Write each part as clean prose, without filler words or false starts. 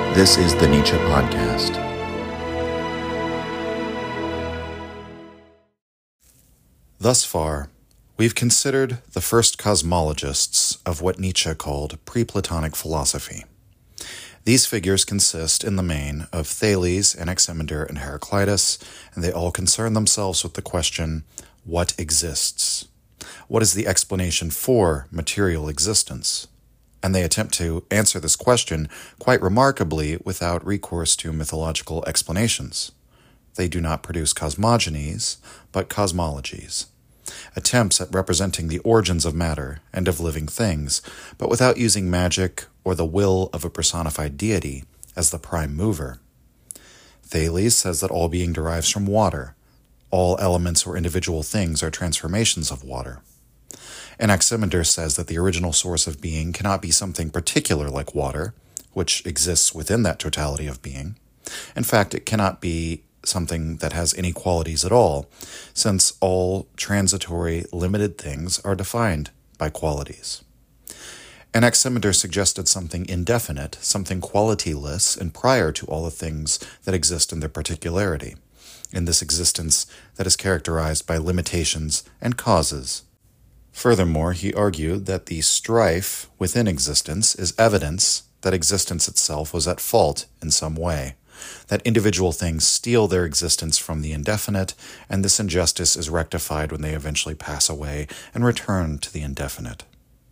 This is the Nietzsche Podcast. Thus far, we've considered the first cosmologists of what Nietzsche called pre-Platonic philosophy. These figures consist, in the main, of Thales, Anaximander, and Heraclitus, and they all concern themselves with the question, what exists? What is the explanation for material existence? And they attempt to answer this question quite remarkably without recourse to mythological explanations. They do not produce cosmogonies, but cosmologies, attempts at representing the origins of matter and of living things, but without using magic or the will of a personified deity as the prime mover. Thales says that all being derives from water. All elements or individual things are transformations of water. Anaximander says that the original source of being cannot be something particular like water, which exists within that totality of being. In fact, it cannot be something that has any qualities at all, since all transitory, limited things are defined by qualities. Anaximander suggested something indefinite, something qualityless and prior to all the things that exist in their particularity, in this existence that is characterized by limitations and causes. Furthermore, he argued that the strife within existence is evidence that existence itself was at fault in some way, that individual things steal their existence from the indefinite, and this injustice is rectified when they eventually pass away and return to the indefinite.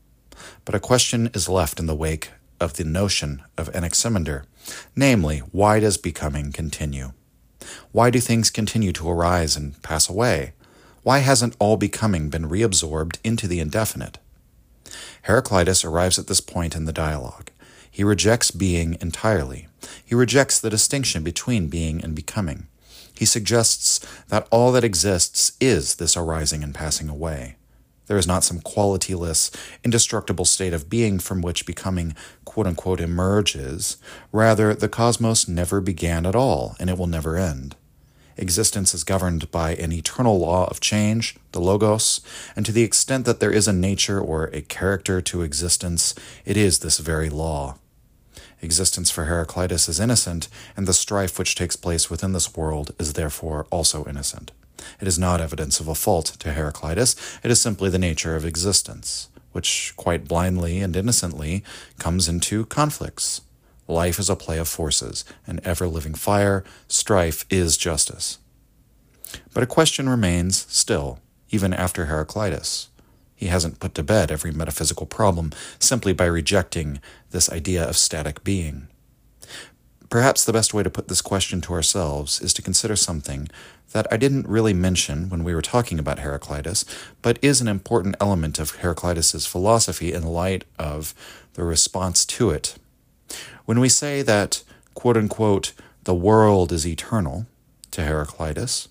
But a question is left in the wake of the notion of Anaximander, namely, why does becoming continue? Why do things continue to arise and pass away? Why hasn't all becoming been reabsorbed into the indefinite? Heraclitus arrives at this point in the dialogue. He rejects being entirely. He rejects the distinction between being and becoming. He suggests that all that exists is this arising and passing away. There is not some qualityless, indestructible state of being from which becoming quote-unquote emerges. Rather, the cosmos never began at all, and it will never end. Existence is governed by an eternal law of change, the logos, and to the extent that there is a nature or a character to existence, it is this very law. Existence for Heraclitus is innocent, and the strife which takes place within this world is therefore also innocent. It is not evidence of a fault to Heraclitus, it is simply the nature of existence, which quite blindly and innocently comes into conflicts. Life is a play of forces, an ever-living fire, strife is justice. But a question remains still, even after Heraclitus. He hasn't put to bed every metaphysical problem simply by rejecting this idea of static being. Perhaps the best way to put this question to ourselves is to consider something that I didn't really mention when we were talking about Heraclitus, but is an important element of Heraclitus's philosophy in light of the response to it. When we say that, quote-unquote, the world is eternal, to Heraclitus,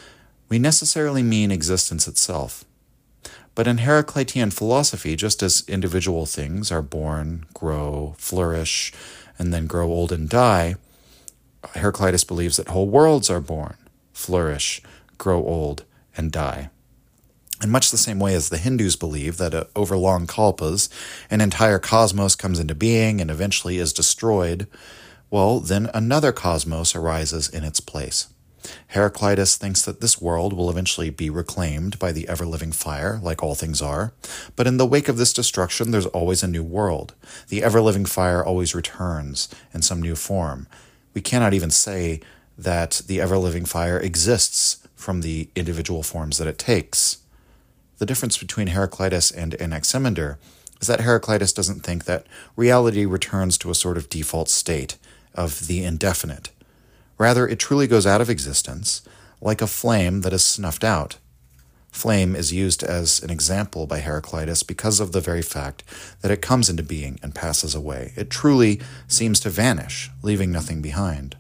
we necessarily mean existence itself. But in Heraclitean philosophy, just as individual things are born, grow, flourish, and then grow old and die, Heraclitus believes that whole worlds are born, flourish, grow old, and die. In much the same way as the Hindus believe that over long kalpas, an entire cosmos comes into being and eventually is destroyed, well, then another cosmos arises in its place. Heraclitus thinks that this world will eventually be reclaimed by the ever-living fire, like all things are, but in the wake of this destruction, there's always a new world. The ever-living fire always returns in some new form. We cannot even say that the ever-living fire exists from the individual forms that it takes. The difference between Heraclitus and Anaximander is that Heraclitus doesn't think that reality returns to a sort of default state of the indefinite. Rather, it truly goes out of existence, like a flame that is snuffed out. Flame is used as an example by Heraclitus because of the very fact that it comes into being and passes away. It truly seems to vanish, leaving nothing behind.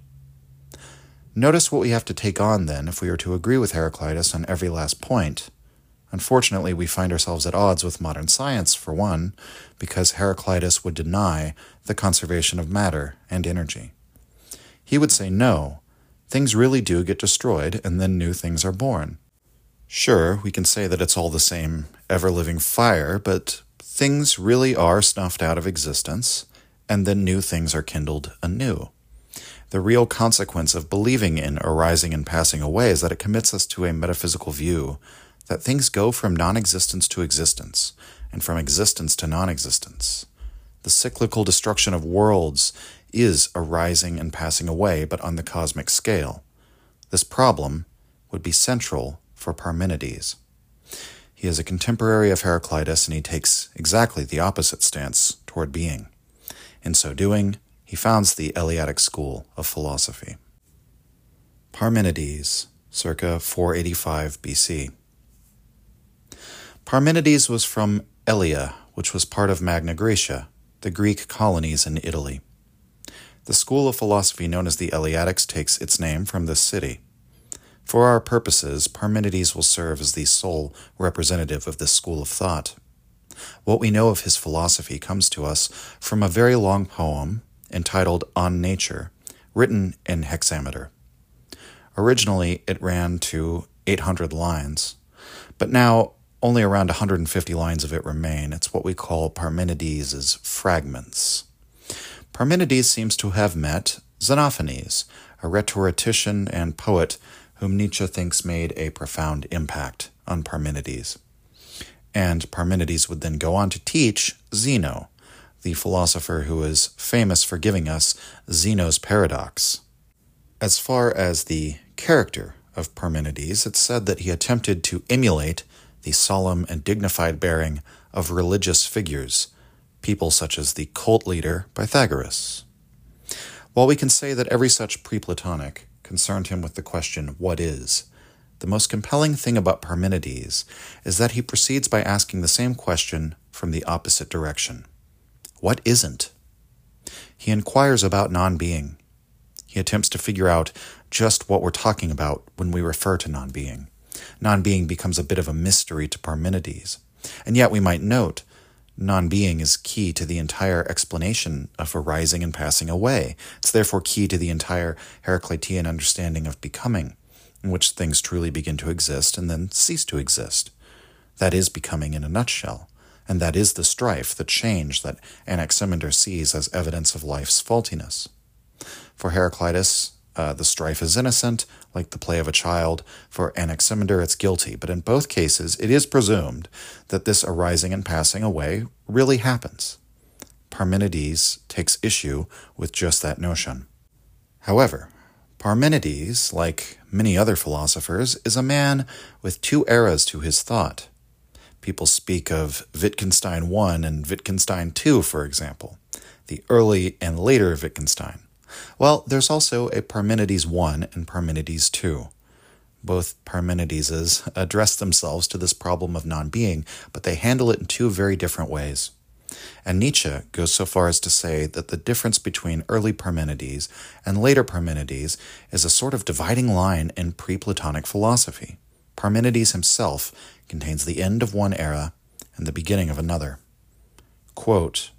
Notice what we have to take on, then, if we are to agree with Heraclitus on every last point. Unfortunately, we find ourselves at odds with modern science, for one, because Heraclitus would deny the conservation of matter and energy. He would say no, things really do get destroyed and then new things are born. Sure, we can say that it's all the same ever-living fire, but things really are snuffed out of existence, and then new things are kindled anew. The real consequence of believing in arising and passing away is that it commits us to a metaphysical view that things go from non-existence to existence, and from existence to non-existence. The cyclical destruction of worlds is arising and passing away, but on the cosmic scale. This problem would be central for Parmenides. He is a contemporary of Heraclitus, and he takes exactly the opposite stance toward being. In so doing, he founds the Eleatic school of philosophy. Parmenides, circa 485 BC. Parmenides was from Elea, which was part of Magna Graecia, the Greek colonies in Italy. The school of philosophy known as the Eleatics takes its name from this city. For our purposes, Parmenides will serve as the sole representative of this school of thought. What we know of his philosophy comes to us from a very long poem entitled On Nature, written in hexameter. Originally, it ran to 800 lines, but now only around 150 lines of it remain. It's what we call Parmenides' fragments. Parmenides seems to have met Xenophanes, a rhetorician and poet whom Nietzsche thinks made a profound impact on Parmenides. And Parmenides would then go on to teach Zeno, the philosopher who is famous for giving us Zeno's paradox. As far as the character of Parmenides, it's said that he attempted to emulate the solemn and dignified bearing of religious figures, people such as the cult leader Pythagoras. While we can say that every such pre-Platonic concerned him with the question, what is? The most compelling thing about Parmenides is that he proceeds by asking the same question from the opposite direction. What isn't? He inquires about non-being. He attempts to figure out just what we're talking about when we refer to non-being. Non-being becomes a bit of a mystery to Parmenides. And yet we might note, non-being is key to the entire explanation of arising and passing away. It's therefore key to the entire Heraclitean understanding of becoming, in which things truly begin to exist and then cease to exist. That is becoming in a nutshell. And that is the strife, the change that Anaximander sees as evidence of life's faultiness. For Heraclitus, the strife is innocent, like the play of a child. For Anaximander, it's guilty. But in both cases, it is presumed that this arising and passing away really happens. Parmenides takes issue with just that notion. However, Parmenides, like many other philosophers, is a man with two eras to his thought. People speak of Wittgenstein I and Wittgenstein II, for example, the early and later Wittgenstein. Well, there's also a Parmenides I and Parmenides II. Both Parmenideses address themselves to this problem of non-being, but they handle it in two very different ways. And Nietzsche goes so far as to say that the difference between early Parmenides and later Parmenides is a sort of dividing line in pre-Platonic philosophy. Parmenides himself contains the end of one era and the beginning of another. Quote,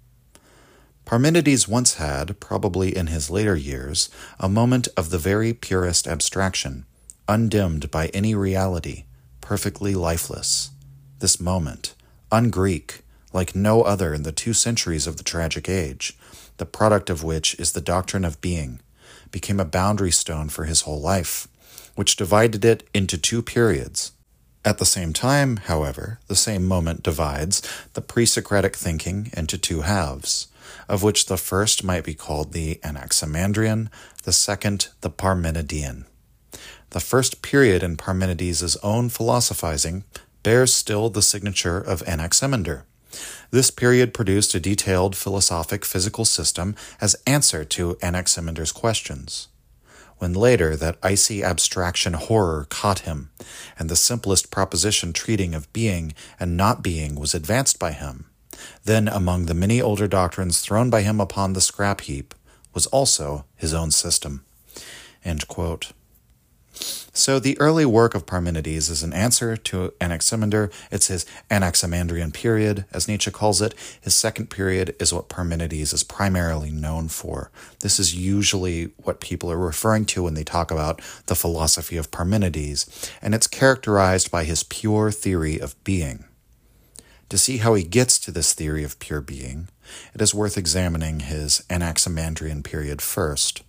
Parmenides once had, probably in his later years, a moment of the very purest abstraction, undimmed by any reality, perfectly lifeless. This moment, un-Greek, like no other in the 2 centuries of the tragic age, the product of which is the doctrine of being, became a boundary stone for his whole life, which divided it into 2 periods. At the same time, however, the same moment divides the pre-Socratic thinking into 2 halves, of which the first might be called the Anaximandrian, the second the Parmenidean. The first period in Parmenides' own philosophizing bears still the signature of Anaximander. This period produced a detailed philosophic physical system as answer to Anaximander's questions. When later that icy abstraction horror caught him, and the simplest proposition treating of being and not being was advanced by him, then among the many older doctrines thrown by him upon the scrap heap was also his own system. End quote. So the early work of Parmenides is an answer to Anaximander. It's his Anaximandrian period, as Nietzsche calls it. His second period is what Parmenides is primarily known for. This is usually what people are referring to when they talk about the philosophy of Parmenides, and it's characterized by his pure theory of being. To see how he gets to this theory of pure being, it is worth examining his Anaximandrian period first.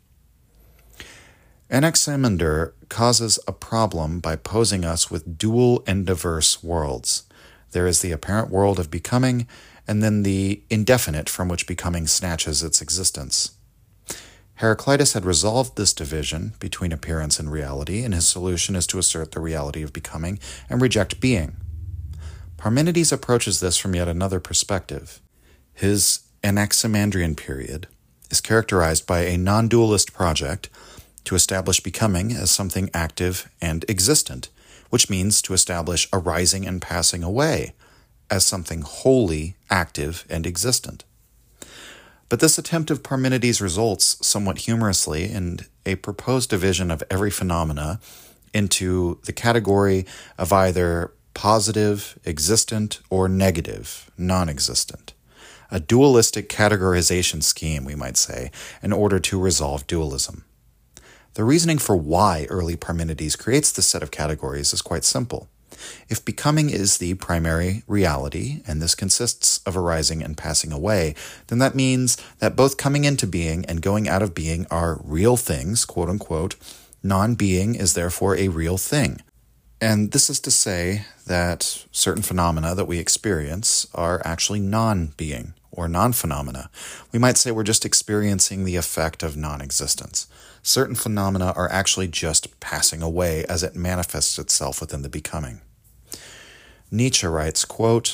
Anaximander causes a problem by posing us with dual and diverse worlds. There is the apparent world of becoming, and then the indefinite from which becoming snatches its existence. Heraclitus had resolved this division between appearance and reality, and his solution is to assert the reality of becoming and reject being. Parmenides approaches this from yet another perspective. His Anaximandrian period is characterized by a non-dualist project to establish becoming as something active and existent, which means to establish arising and passing away as something wholly active and existent. But this attempt of Parmenides results somewhat humorously in a proposed division of every phenomena into the category of either positive, existent, or negative, non-existent. A dualistic categorization scheme, we might say, in order to resolve dualism. The reasoning for why early Parmenides creates this set of categories is quite simple. If becoming is the primary reality, and this consists of arising and passing away, then that means that both coming into being and going out of being are real things, quote unquote. Non-being is therefore a real thing. And this is to say that certain phenomena that we experience are actually non-being or non-phenomena. We might say we're just experiencing the effect of non-existence. Certain phenomena are actually just passing away as it manifests itself within the becoming. Nietzsche writes, quote,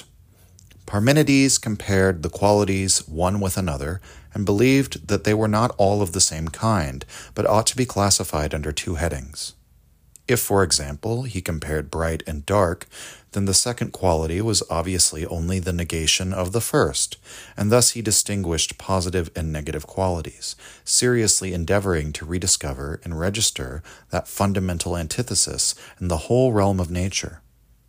Parmenides compared the qualities one with another and believed that they were not all of the same kind, but ought to be classified under two headings. If, for example, he compared bright and dark, then the second quality was obviously only the negation of the first, and thus he distinguished positive and negative qualities, seriously endeavoring to rediscover and register that fundamental antithesis in the whole realm of nature.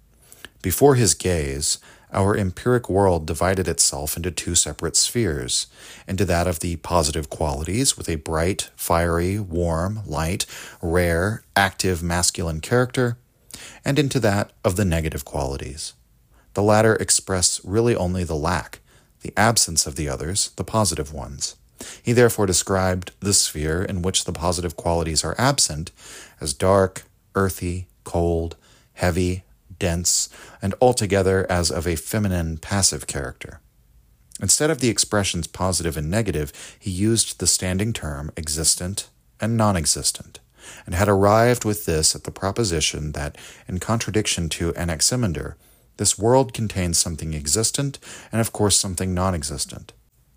Before his gaze, our empiric world divided itself into two separate spheres, into that of the positive qualities with a bright, fiery, warm, light, rare, active masculine character, and into that of the negative qualities. The latter express really only the lack, the absence of the others, the positive ones. He therefore described the sphere in which the positive qualities are absent as dark, earthy, cold, heavy, dense, and altogether as of a feminine passive character. Instead of the expressions positive and negative, he used the standing term existent and non-existent, and had arrived with this at the proposition that, in contradiction to Anaximander, this world contains something existent and of course something non-existent.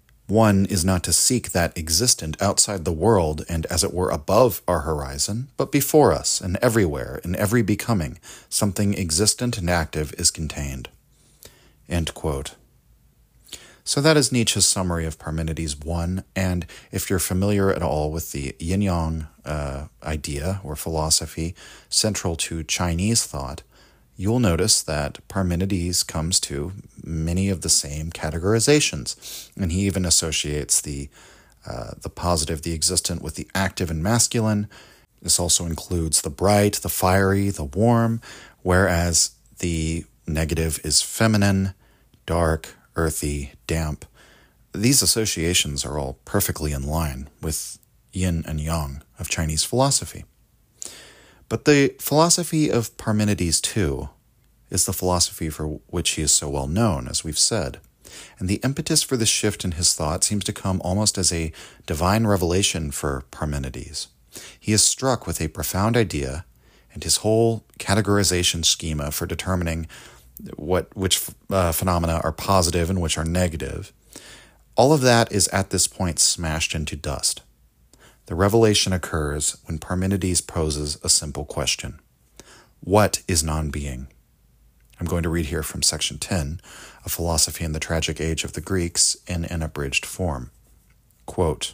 One is not to seek that existent outside the world and as it were above our horizon, but before us and everywhere, in every becoming, something existent and active is contained. End quote. So that is Nietzsche's summary of Parmenides 1, and if you're familiar at all with the yin-yang idea or philosophy central to Chinese thought, you'll notice that Parmenides comes to many of the same categorizations, and he even associates the positive, the existent, with the active and masculine. This also includes the bright, the fiery, the warm, whereas the negative is feminine, dark, earthy, damp. These associations are all perfectly in line with yin and yang of Chinese philosophy. But the philosophy of Parmenides, too, is the philosophy for which he is so well known, as we've said. And the impetus for this shift in his thought seems to come almost as a divine revelation for Parmenides. He is struck with a profound idea, and his whole categorization schema for determining which phenomena are positive and which are negative, all of that is at this point smashed into dust. The revelation occurs when Parmenides poses a simple question. What is non-being? I'm going to read here from section 10, A Philosophy in the Tragic Age of the Greeks, in an abridged form. Quote,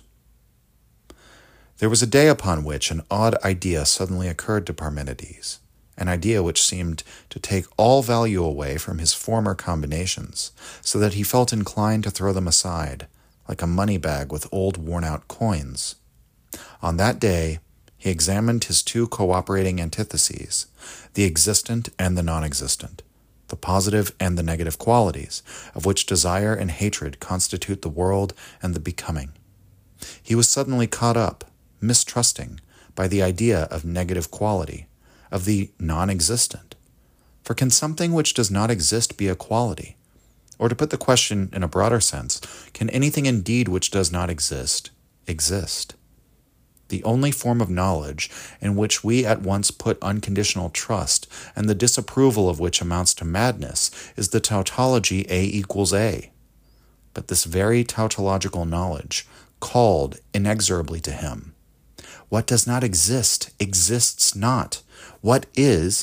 There was a day upon which an odd idea suddenly occurred to Parmenides, an idea which seemed to take all value away from his former combinations, so that he felt inclined to throw them aside, like a money bag with old worn-out coins. On that day, he examined his two cooperating antitheses, the existent and the non-existent. the positive and the negative qualities, of which desire and hatred constitute the world and the becoming. He was suddenly caught up, mistrusting, by the idea of negative quality, of the non-existent. For can something which does not exist be a quality? Or to put the question in a broader sense, can anything indeed which does not exist, exist? The only form of knowledge in which we at once put unconditional trust, and the disapproval of which amounts to madness, is the tautology A equals A. But this very tautological knowledge called inexorably to him. What does not exist, exists not. What is.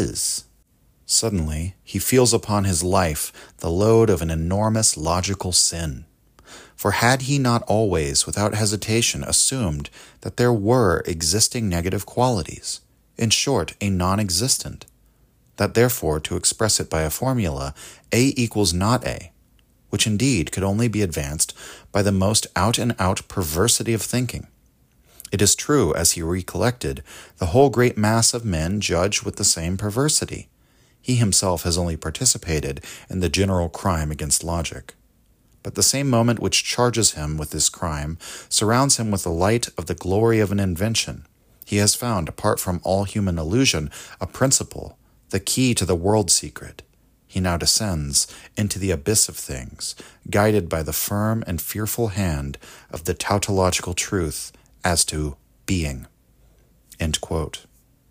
Suddenly, he feels upon his life the load of an enormous logical sin. For had he not always, without hesitation, assumed that there were existing negative qualities, in short, a non-existent, that therefore, to express it by a formula, A equals not A, which indeed could only be advanced by the most out-and-out perversity of thinking. It is true, as he recollected, the whole great mass of men judge with the same perversity. He himself has only participated in the general crime against logic. But the same moment which charges him with this crime surrounds him with the light of the glory of an invention. He has found, apart from all human illusion, a principle, the key to the world secret. He now descends into the abyss of things, guided by the firm and fearful hand of the tautological truth as to being. End quote.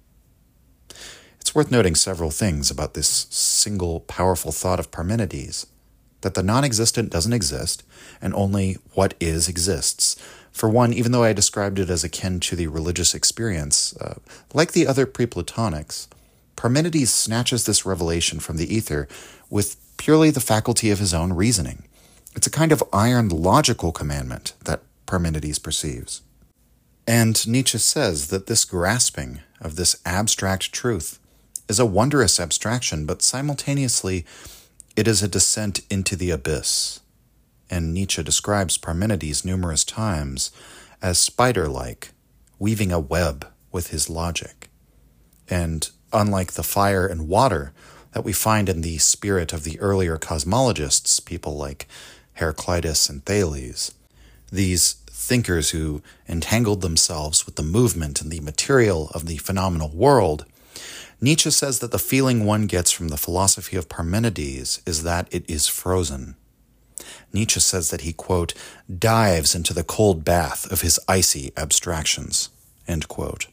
It's worth noting several things about this single powerful thought of Parmenides, that the non-existent doesn't exist, and only what is exists. For one, even though I described it as akin to the religious experience, like the other pre-Platonics, Parmenides snatches this revelation from the ether with purely the faculty of his own reasoning. It's a kind of iron logical commandment that Parmenides perceives. And Nietzsche says that this grasping of this abstract truth is a wondrous abstraction, but simultaneously it is a descent into the abyss. And Nietzsche describes Parmenides numerous times as spider-like, weaving a web with his logic. And unlike the fire and water that we find in the spirit of the earlier cosmologists, people like Heraclitus and Thales, these thinkers who entangled themselves with the movement and the material of the phenomenal world, Nietzsche says that the feeling one gets from the philosophy of Parmenides is that it is frozen. Nietzsche says that he, quote, dives into the cold bath of his icy abstractions, end quote.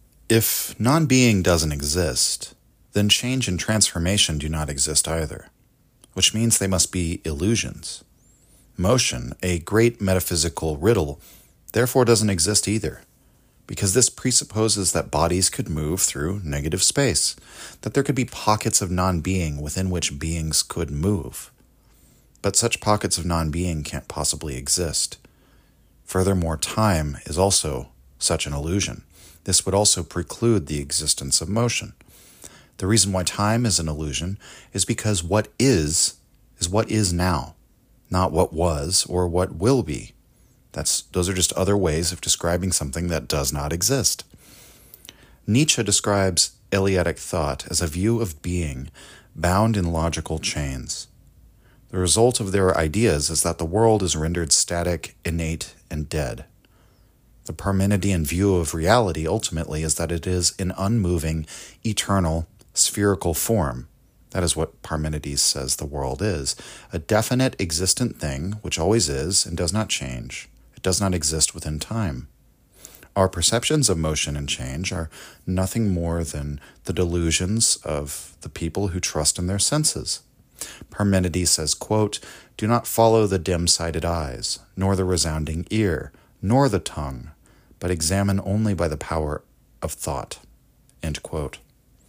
If non-being doesn't exist, then change and transformation do not exist either, which means they must be illusions. Motion, a great metaphysical riddle, therefore doesn't exist either, because this presupposes that bodies could move through negative space, that there could be pockets of non-being within which beings could move. But such pockets of non-being can't possibly exist. Furthermore, time is also such an illusion. This would also preclude the existence of motion. The reason why time is an illusion is because what is what is now, not what was or what will be. Those are just other ways of describing something that does not exist. Nietzsche describes Eleatic thought as a view of being bound in logical chains. The result of their ideas is that the world is rendered static, innate, and dead. The Parmenidean view of reality ultimately is that it is an unmoving, eternal, spherical form. That is what Parmenides says the world is, a definite existent thing which always is and does not change. It does not exist within time. Our perceptions of motion and change are nothing more than the delusions of the people who trust in their senses. Parmenides says, quote, do not follow the dim-sighted eyes, nor the resounding ear, nor the tongue, but examine only by the power of thought. End quote.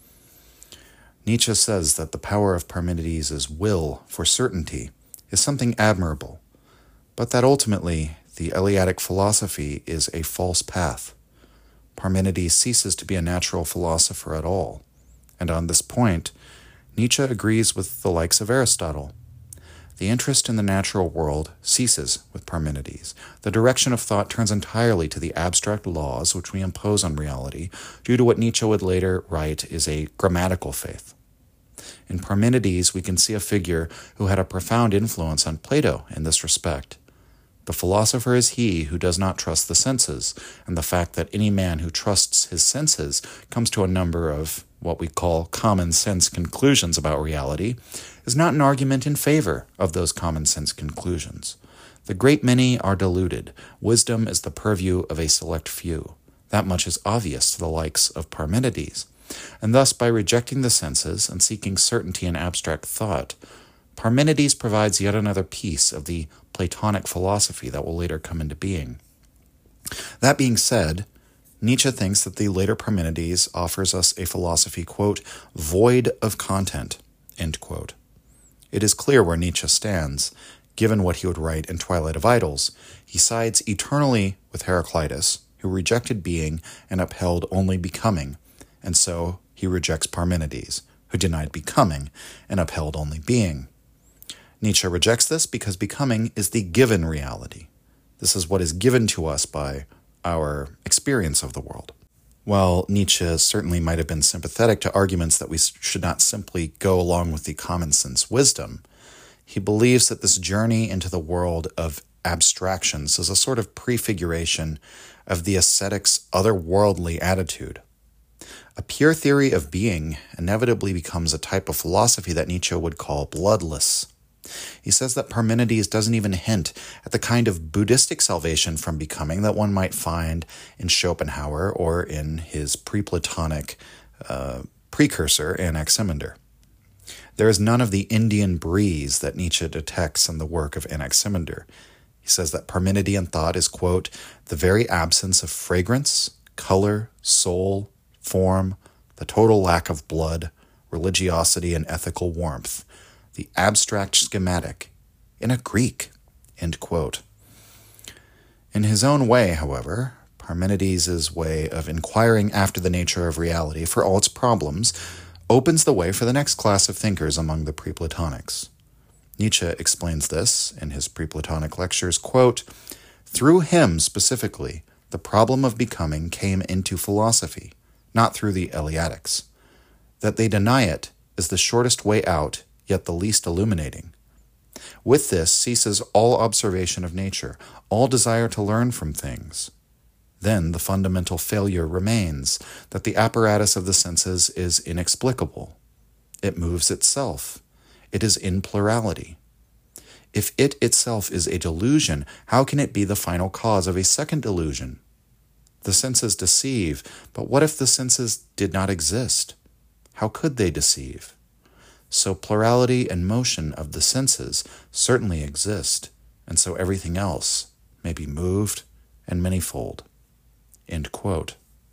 Nietzsche says that the power of Parmenides' will for certainty is something admirable, but that ultimately the Eleatic philosophy is a false path. Parmenides ceases to be a natural philosopher at all, and on this point, Nietzsche agrees with the likes of Aristotle. The interest in the natural world ceases with Parmenides. The direction of thought turns entirely to the abstract laws which we impose on reality, due to what Nietzsche would later write is a grammatical faith. In Parmenides, we can see a figure who had a profound influence on Plato in this respect. The philosopher is he who does not trust the senses, and the fact that any man who trusts his senses comes to a number of what we call common sense conclusions about reality is not an argument in favor of those common sense conclusions. The great many are deluded. Wisdom is the purview of a select few. That much is obvious to the likes of Parmenides. And thus, by rejecting the senses and seeking certainty in abstract thought, Parmenides provides yet another piece of the Platonic philosophy that will later come into being. That being said, Nietzsche thinks that the later Parmenides offers us a philosophy, quote, void of content, end quote. It is clear where Nietzsche stands, given what he would write in Twilight of Idols. He sides eternally with Heraclitus, who rejected being and upheld only becoming, and so he rejects Parmenides, who denied becoming and upheld only being. Nietzsche rejects this because becoming is the given reality. This is what is given to us by our experience of the world. While Nietzsche certainly might have been sympathetic to arguments that we should not simply go along with the common sense wisdom, he believes that this journey into the world of abstractions is a sort of prefiguration of the ascetic's otherworldly attitude. A pure theory of being inevitably becomes a type of philosophy that Nietzsche would call bloodless. He says that Parmenides doesn't even hint at the kind of Buddhistic salvation from becoming that one might find in Schopenhauer or in his pre-Platonic precursor, Anaximander. There is none of the Indian breeze that Nietzsche detects in the work of Anaximander. He says that Parmenidean thought is, quote, the very absence of fragrance, color, soul, form, the total lack of blood, religiosity, and ethical warmth, the abstract schematic, in a Greek, end quote. In his own way, however, Parmenides' way of inquiring after the nature of reality for all its problems opens the way for the next class of thinkers among the pre-Platonics. Nietzsche explains this in his pre-Platonic lectures, quote, through him specifically, the problem of becoming came into philosophy, not through the Eleatics. That they deny it is the shortest way out, yet the least illuminating. With this ceases all observation of nature, all desire to learn from things. Then the fundamental failure remains, that the apparatus of the senses is inexplicable. It moves itself. It is in plurality. If it itself is a delusion, how can it be the final cause of a second delusion? The senses deceive, but what if the senses did not exist? How could they deceive? So plurality and motion of the senses certainly exist, and so everything else may be moved and manifold. End quote.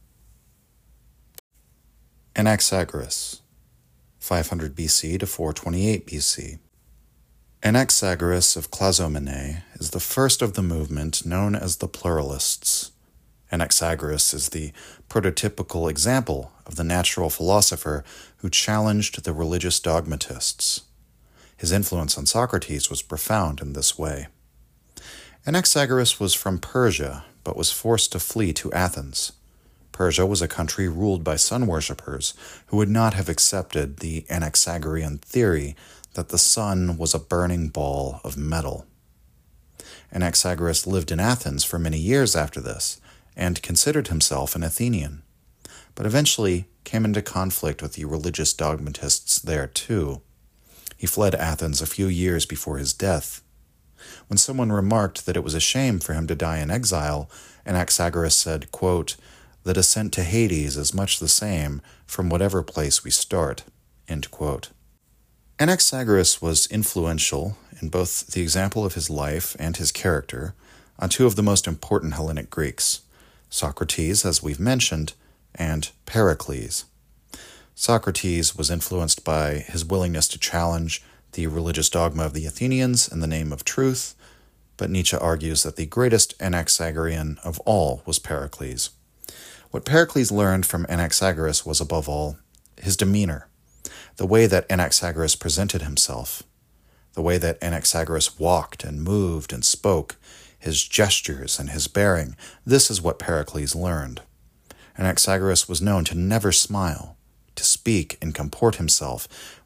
Anaxagoras, 500 BC to 428 BC. Anaxagoras of Clazomenae is the first of the movement known as the Pluralists. Anaxagoras is the prototypical example of the natural philosopher who challenged the religious dogmatists. His influence on Socrates was profound in this way. Anaxagoras was from Persia, but was forced to flee to Athens. Persia was a country ruled by sun worshippers who would not have accepted the Anaxagorean theory that the sun was a burning ball of metal. Anaxagoras lived in Athens for many years after this, and considered himself an Athenian, but eventually came into conflict with the religious dogmatists there too. He fled Athens a few years before his death. When someone remarked that it was a shame for him to die in exile, Anaxagoras said, quote, the descent to Hades is much the same from whatever place we start, end quote. Anaxagoras was influential in both the example of his life and his character on two of the most important Hellenic Greeks, Socrates, as we've mentioned, and Pericles. Socrates was influenced by his willingness to challenge the religious dogma of the Athenians in the name of truth, but Nietzsche argues that the greatest Anaxagorean of all was Pericles. What Pericles learned from Anaxagoras was, above all, his demeanor, the way that Anaxagoras presented himself, the way that Anaxagoras walked and moved and spoke, his gestures and his bearing. This is what Pericles learned. Anaxagoras was known to never smile, to speak and comport himself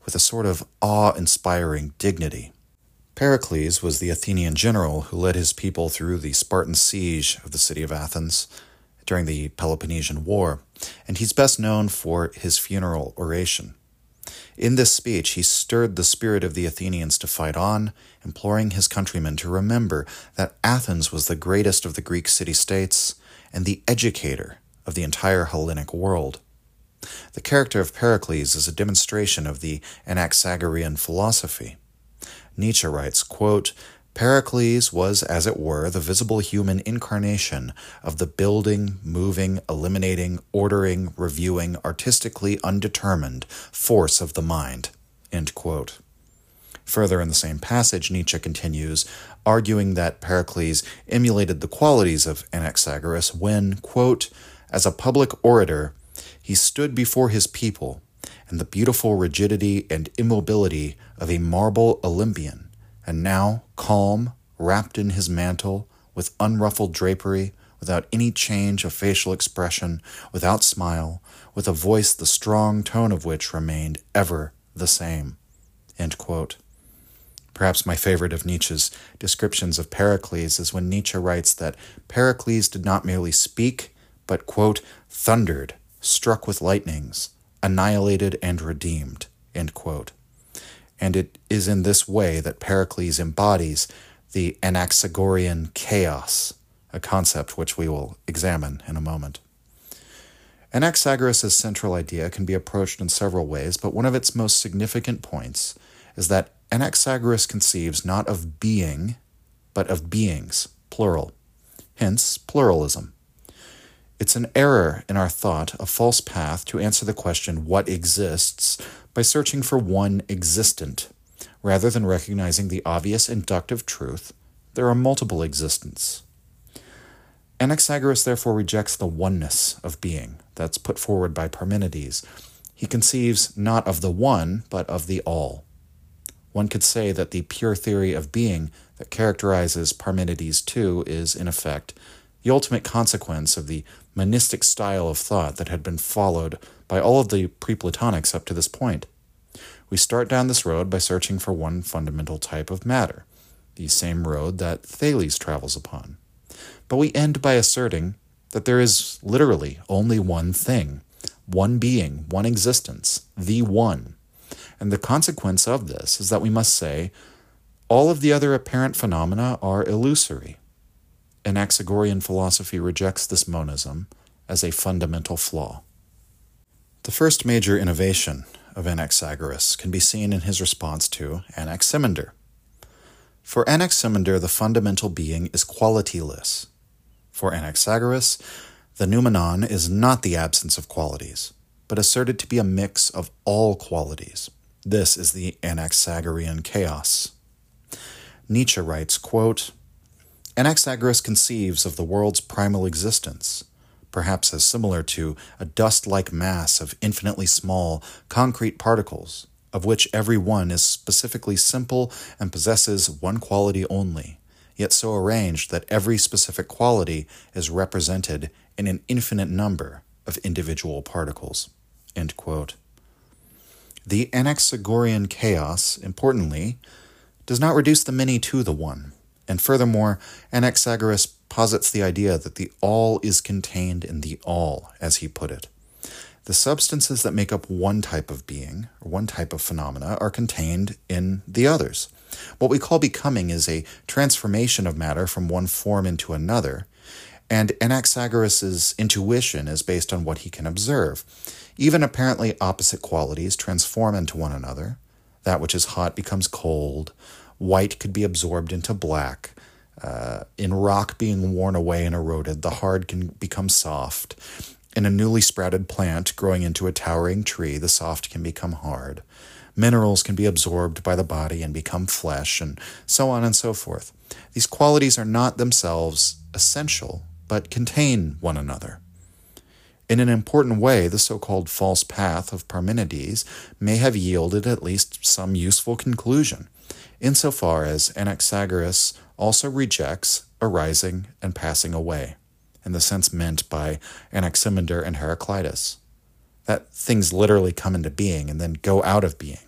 with a sort of awe-inspiring dignity. Pericles was the Athenian general who led his people through the Spartan siege of the city of Athens during the Peloponnesian War, and he's best known for his funeral oration. In this speech, he stirred the spirit of the Athenians to fight on, imploring his countrymen to remember that Athens was the greatest of the Greek city-states and the educator of the entire Hellenic world. The character of Pericles is a demonstration of the Anaxagorean philosophy. Nietzsche writes, quote, Pericles was, as it were, the visible human incarnation of the building, moving, eliminating, ordering, reviewing, artistically undetermined force of the mind. End quote. Further in the same passage, Nietzsche continues, arguing that Pericles emulated the qualities of Anaxagoras when, quote, as a public orator, he stood before his people, and the beautiful rigidity and immobility of a marble Olympian, and now, calm, wrapped in his mantle, with unruffled drapery, without any change of facial expression, without smile, with a voice the strong tone of which remained ever the same. End quote. Perhaps my favorite of Nietzsche's descriptions of Pericles is when Nietzsche writes that Pericles did not merely speak, but, quote, thundered, struck with lightnings, annihilated and redeemed, end quote. And it is in this way that Pericles embodies the Anaxagorean chaos, a concept which we will examine in a moment. Anaxagoras' central idea can be approached in several ways, but one of its most significant points is that Anaxagoras conceives not of being, but of beings, plural, hence pluralism. It's an error in our thought, a false path to answer the question, what exists, by searching for one existent, rather than recognizing the obvious inductive truth, there are multiple existents. Anaxagoras therefore rejects the oneness of being that's put forward by Parmenides. He conceives not of the one, but of the all. One could say that the pure theory of being that characterizes Parmenides too is, in effect, the ultimate consequence of the monistic style of thought that had been followed by all of the pre-Platonics up to this point. We start down this road by searching for one fundamental type of matter, the same road that Thales travels upon. But we end by asserting that there is literally only one thing, one being, one existence, the one. And the consequence of this is that we must say all of the other apparent phenomena are illusory. Anaxagorean philosophy rejects this monism as a fundamental flaw. The first major innovation of Anaxagoras can be seen in his response to Anaximander. For Anaximander, the fundamental being is qualityless. For Anaxagoras, the noumenon is not the absence of qualities, but asserted to be a mix of all qualities. This is the Anaxagorean chaos. Nietzsche writes, quote, Anaxagoras conceives of the world's primal existence, perhaps as similar to a dust-like mass of infinitely small, concrete particles, of which every one is specifically simple and possesses one quality only, yet so arranged that every specific quality is represented in an infinite number of individual particles. End quote. The Anaxagorean chaos, importantly, does not reduce the many to the one. And furthermore, Anaxagoras posits the idea that the all is contained in the all, as he put it. The substances that make up one type of being, or one type of phenomena, are contained in the others. What we call becoming is a transformation of matter from one form into another, and Anaxagoras' intuition is based on what he can observe. Even apparently opposite qualities transform into one another. That which is hot becomes cold. White could be absorbed into black. In rock being worn away and eroded, the hard can become soft. In a newly sprouted plant growing into a towering tree, the soft can become hard. Minerals can be absorbed by the body and become flesh, and so on and so forth. These qualities are not themselves essential, but contain one another. In an important way, the so-called false path of Parmenides may have yielded at least some useful conclusion, insofar as Anaxagoras also rejects arising and passing away, in the sense meant by Anaximander and Heraclitus, that things literally come into being and then go out of being,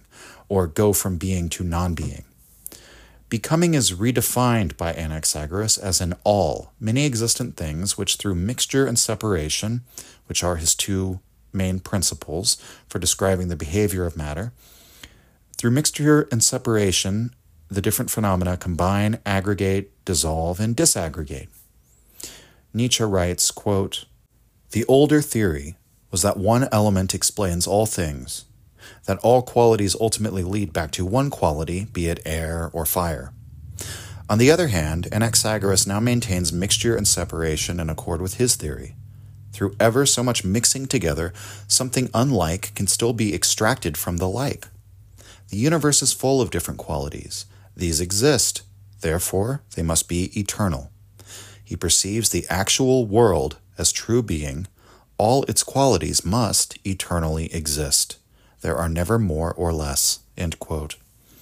or go from being to non-being. Becoming is redefined by Anaxagoras as an all, many existent things which through mixture and separation, which are his two main principles for describing the behavior of matter, through mixture and separation, the different phenomena combine, aggregate, dissolve, and disaggregate. Nietzsche writes, quote, "The older theory was that one element explains all things, that all qualities ultimately lead back to one quality, be it air or fire. On the other hand, Anaxagoras now maintains mixture and separation in accord with his theory. Through ever so much mixing together, something unlike can still be extracted from the like. The universe is full of different qualities. These exist, therefore they must be eternal. He perceives the actual world as true being. All its qualities must eternally exist. There are never more or less." End quote.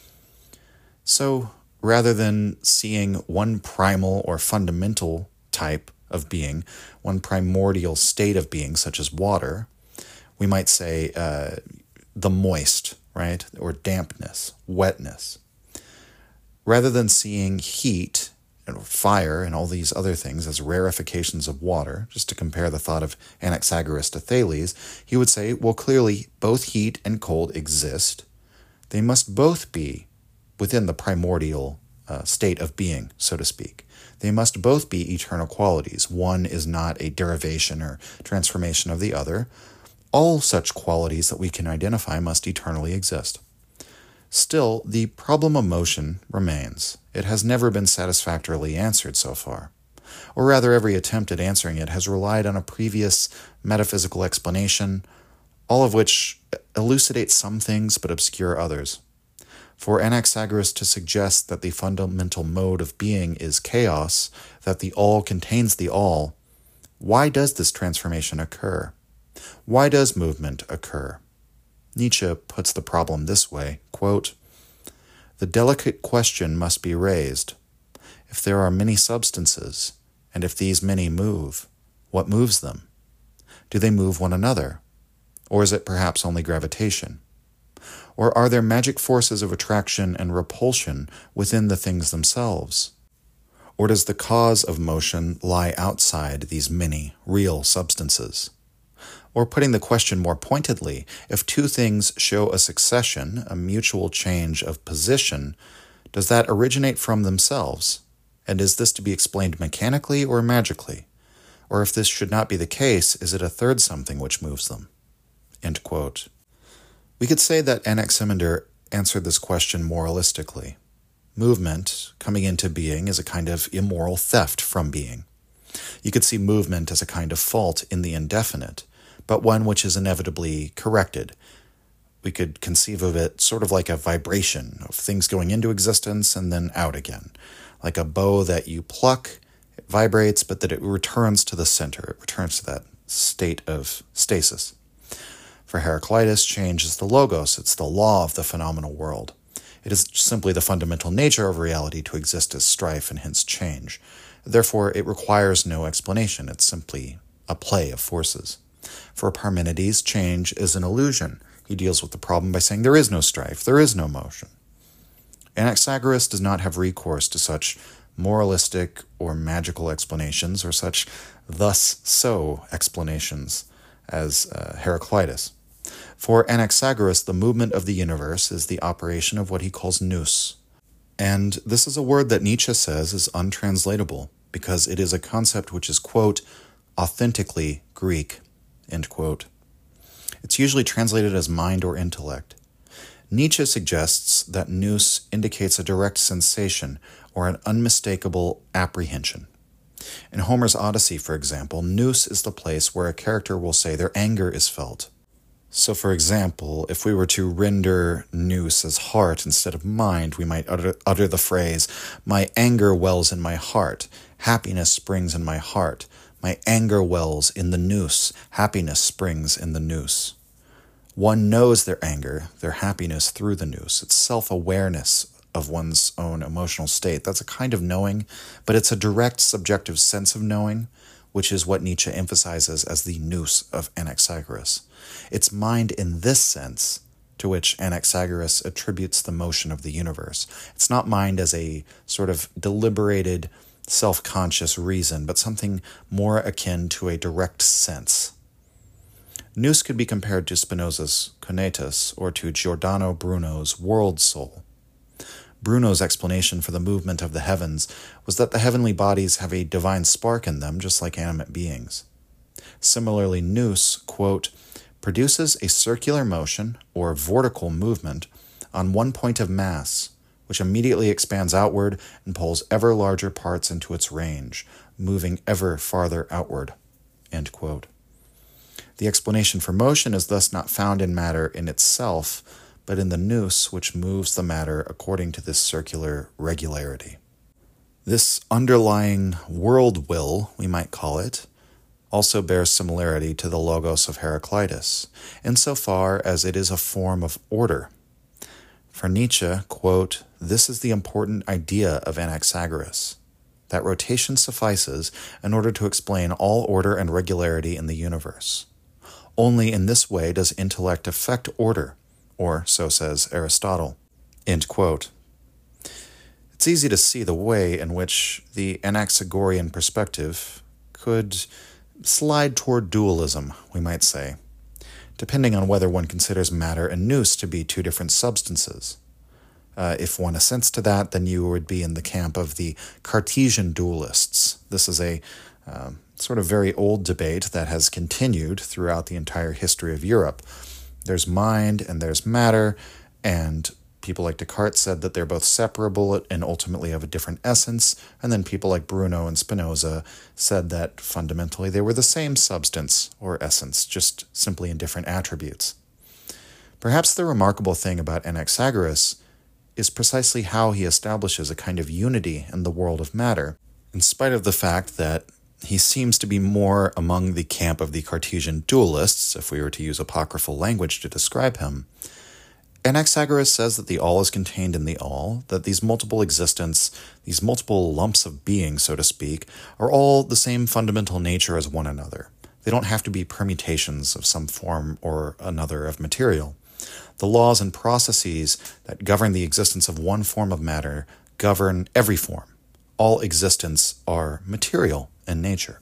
So, rather than seeing one primal or fundamental type of being, one primordial state of being, such as water, we might say the moist, right? Or dampness, wetness. Rather than seeing heat and fire and all these other things as rarefications of water, just to compare the thought of Anaxagoras to Thales, he would say, well, clearly both heat and cold exist. They must both be within the primordial state of being, so to speak. They must both be eternal qualities. One is not a derivation or transformation of the other. All such qualities that we can identify must eternally exist. Still, the problem of motion remains. It has never been satisfactorily answered so far. Or rather, every attempt at answering it has relied on a previous metaphysical explanation, all of which elucidates some things but obscure others. For Anaxagoras to suggest that the fundamental mode of being is chaos, that the all contains the all, why does this transformation occur? Why does movement occur? Nietzsche puts the problem this way, quote, "The delicate question must be raised. If there are many substances, and if these many move, what moves them? Do they move one another? Or is it perhaps only gravitation? Or are there magic forces of attraction and repulsion within the things themselves? Or does the cause of motion lie outside these many real substances? Or putting the question more pointedly, if two things show a succession, a mutual change of position, does that originate from themselves? And is this to be explained mechanically or magically? Or if this should not be the case, is it a third something which moves them?" End quote. We could say that Anaximander answered this question moralistically. Movement, coming into being, is a kind of immoral theft from being. You could see movement as a kind of fault in the indefinite, but one which is inevitably corrected. We could conceive of it sort of like a vibration of things going into existence and then out again. Like a bow that you pluck, it vibrates, but that it returns to the center. It returns to that state of stasis. For Heraclitus, change is the logos. It's the law of the phenomenal world. It is simply the fundamental nature of reality to exist as strife and hence change. Therefore, it requires no explanation. It's simply a play of forces. For Parmenides, change is an illusion. He deals with the problem by saying there is no strife, there is no motion. Anaxagoras does not have recourse to such moralistic or magical explanations or such thus-so explanations as Heraclitus. For Anaxagoras, the movement of the universe is the operation of what he calls nous. And this is a word that Nietzsche says is untranslatable because it is a concept which is, quote, authentically Greek, end quote. It's usually translated as mind or intellect. Nietzsche suggests that nous indicates a direct sensation or an unmistakable apprehension. In Homer's Odyssey, for example, nous is the place where a character will say their anger is felt. So, for example, if we were to render nous as heart instead of mind, we might utter the phrase, "My anger wells in my heart. Happiness springs in my heart. My anger wells in the nous. Happiness springs in the nous." One knows their anger, their happiness through the nous. It's self-awareness of one's own emotional state. That's a kind of knowing, but it's a direct subjective sense of knowing, which is what Nietzsche emphasizes as the nous of Anaxagoras. It's mind in this sense to which Anaxagoras attributes the motion of the universe. It's not mind as a sort of deliberated, self-conscious reason, but something more akin to a direct sense. Nous could be compared to Spinoza's conatus or to Giordano Bruno's world soul. Bruno's explanation for the movement of the heavens was that the heavenly bodies have a divine spark in them, just like animate beings. Similarly, Nous, quote, produces a circular motion or vortical movement on one point of mass, which immediately expands outward and pulls ever larger parts into its range, moving ever farther outward, end quote. The explanation for motion is thus not found in matter in itself, but in the nous which moves the matter according to this circular regularity. This underlying world will, we might call it, also bears similarity to the Logos of Heraclitus, insofar as it is a form of order. For Nietzsche, quote, this is the important idea of Anaxagoras, that rotation suffices in order to explain all order and regularity in the universe. Only in this way does intellect affect order, or so says Aristotle, end quote. It's easy to see the way in which the Anaxagorian perspective could slide toward dualism, we might say, depending on whether one considers matter and nous to be two different substances. If one assents to that, then you would be in the camp of the Cartesian dualists. This is a sort of very old debate that has continued throughout the entire history of Europe. There's mind and there's matter, and people like Descartes said that they're both separable and ultimately have a different essence, and then people like Bruno and Spinoza said that fundamentally they were the same substance or essence, just simply in different attributes. Perhaps the remarkable thing about Anaxagoras is precisely how he establishes a kind of unity in the world of matter, in spite of the fact that he seems to be more among the camp of the Cartesian dualists, if we were to use apocryphal language to describe him. Anaxagoras says that the all is contained in the all, that these multiple existents, these multiple lumps of being, so to speak, are all the same fundamental nature as one another. They don't have to be permutations of some form or another of material. The laws and processes that govern the existence of one form of matter govern every form. All existents are material in nature.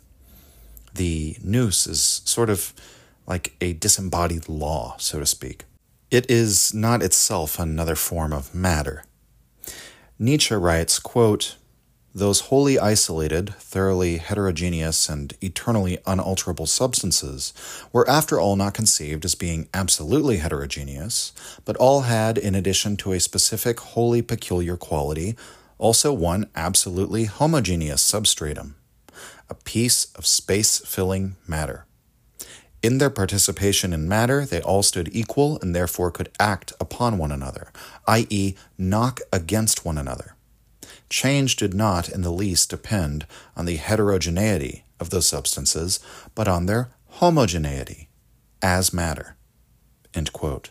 The nous is sort of like a disembodied law, so to speak. It is not itself another form of matter. Nietzsche writes, quote, those wholly isolated, thoroughly heterogeneous, and eternally unalterable substances were after all not conceived as being absolutely heterogeneous, but all had, in addition to a specific wholly peculiar quality, also one absolutely homogeneous substratum, a piece of space-filling matter. In their participation in matter, they all stood equal and therefore could act upon one another, i.e., knock against one another. Change did not in the least depend on the heterogeneity of those substances, but on their homogeneity as matter. End quote.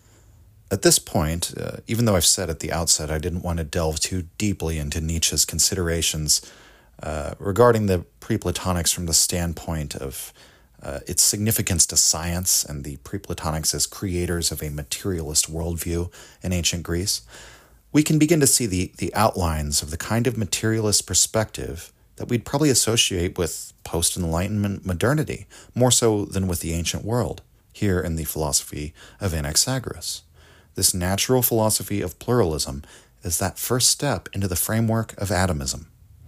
At this point, even though I've said at the outset I didn't want to delve too deeply into Nietzsche's considerations regarding the pre-Platonics from the standpoint of its significance to science and the pre-Platonics as creators of a materialist worldview in ancient Greece, we can begin to see the outlines of the kind of materialist perspective that we'd probably associate with post-Enlightenment modernity, more so than with the ancient world, here in the philosophy of Anaxagoras. This natural philosophy of pluralism is that first step into the framework of atomism.